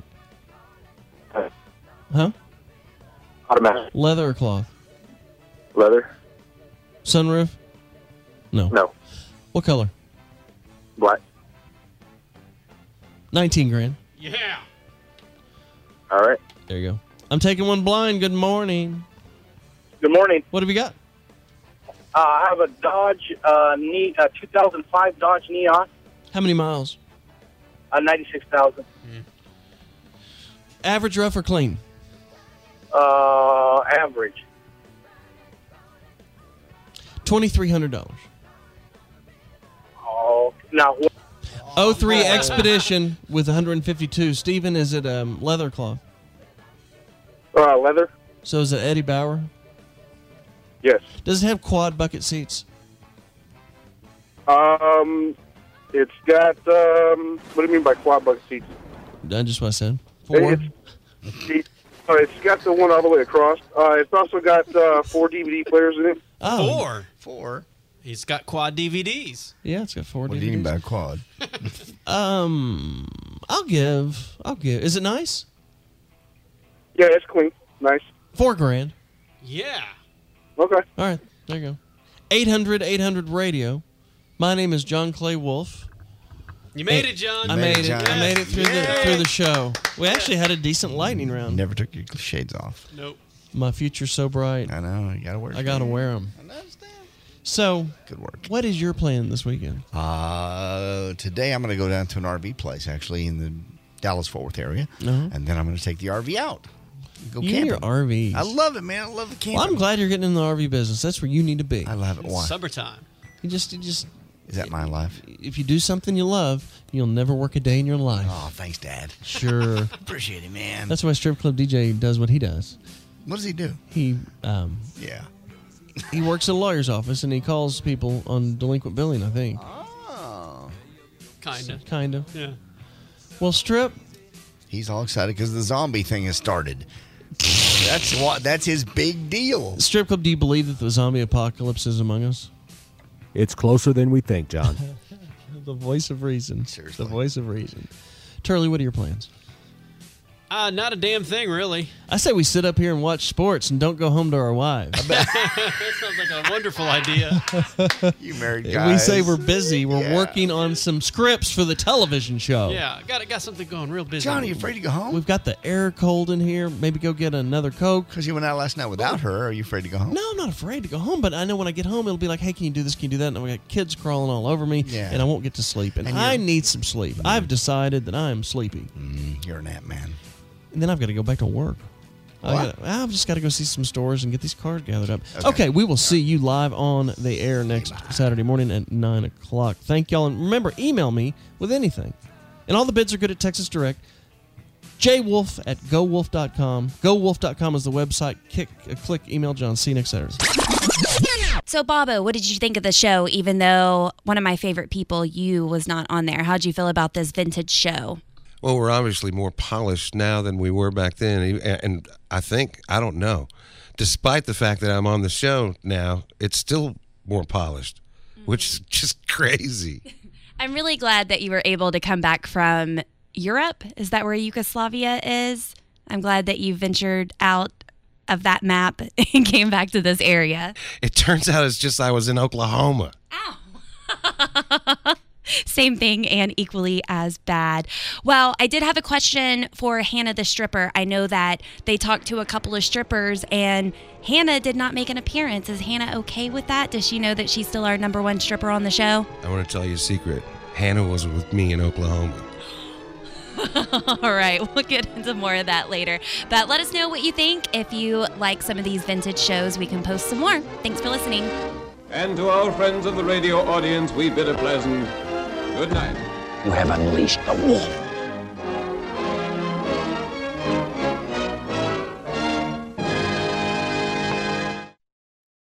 Huh? Automatic. Leather or cloth? Leather. Sunroof? No. No. What color? Black. nineteen grand. Yeah. All right. There you go. I'm taking one blind. Good morning. Good morning. What have you got? Uh, I have a Dodge, uh, ne- uh, two thousand five Dodge Neon, How many miles? uh, ninety-six thousand. Average, rough, or clean? Uh, average. twenty-three hundred dollars. Oh, now what? oh three Expedition with one hundred fifty-two. Steven, is it um, leather or cloth? Uh, leather. So is it Eddie Bauer? Yes. Does it have quad bucket seats? Um, it's got. Um, what do you mean by quad bucket seats? That's just what I said. Four. It's, it's, uh, it's got the one all the way across. Uh, it's also got uh, four D V D players in it. Oh. Four. Four. He's got quad D V Ds. Yeah, it's got four What D do you V Ds. mean by quad? Um, I'll give. I'll give. Is it nice? Yeah, it's clean. Nice. Four grand. Yeah. Okay. All right. There you go. eight hundred, eight hundred radio. My name is John Clay Wolf. You made Hey, it, John. I made it. I made it through the through the show. We actually had a decent lightning round. Never took your shades off. Nope. My future's so bright. I know. You gotta wear. I gotta wear them. So, good work. What is your plan this weekend? Uh, today I'm gonna go down to an R V place, actually in the Dallas-Fort Worth area, Uh-huh. and then I'm gonna take the R V out. Go You and camping. your R Vs. I love it, man. I love the camping. Well, I'm glad you're getting in the R V business. That's where you need to be. I love it. Why? Summertime. You just, you just. Is that my life? If you do something you love, you'll never work a day in your life. Oh, thanks, Dad. Sure. Appreciate it, man. That's why strip club D J does what he does. What does he do? He, um, Yeah. he works at a lawyer's office and he calls people on delinquent billing, I think. Oh. Kind of. Kind of. Yeah. Well, Strip. He's all excited because the zombie thing has started. That's what. That's his big deal. Strip club, do you believe that the zombie apocalypse is among us? It's closer than we think, John. The voice of reason. Seriously. The voice of reason. Turley, what are your plans? Uh, not a damn thing, really. I say we sit up here and watch sports and don't go home to our wives. That sounds like a wonderful idea. You married We guys. say we're busy. We're Yeah. working on some scripts for the television show. Yeah, got got something going real busy. Johnny, you afraid to go home? We've got the air cold in here. Maybe go get another Coke. Because you went out last night without her. Are you afraid to go home? No, I'm not afraid to go home, but I know when I get home, it'll be like, hey, can you do this? Can you do that? And we got kids crawling all over me, Yeah. and I won't get to sleep. And, And I you're- need some sleep. I've decided that I am sleepy. Mm, you're an ant man. And then I've got to go back to work. I What? gotta, I've just got to go see some stores and get these cars gathered up. Okay, Okay. we will see you live on the air next Saturday morning at nine o'clock. Thank y'all. And remember, email me with anything. And all the bids are good at Texas Direct. jwolf at go wolf dot com. go wolf dot com is the website. Kick, uh, click, email John. See you next Saturday. So, Bobo, what did you think of the show, even though one of my favorite people, you, was not on there? How'd you feel about this vintage show? Well, we're obviously more polished now than we were back then. And I think, I don't know, despite the fact that I'm on the show now, it's still more polished. which is just crazy. I'm really glad that you were able to come back from Europe. Is that where Yugoslavia is? I'm glad that you ventured out of that map and came back to this area. It turns out it's just I was in Oklahoma. Same thing and equally as bad. Well, I did have a question for Hannah the stripper. I know that they talked to a couple of strippers and Hannah did not make an appearance. Is Hannah okay with that? Does she know that she's still our number one stripper on the show? I want to tell you a secret. Hannah was with me in Oklahoma. All right, we'll get into more of that later. But let us know what you think. If you like some of these vintage shows, we can post some more. Thanks for listening. And to our friends of the radio audience, we bid a pleasant good night. You have unleashed the wolf.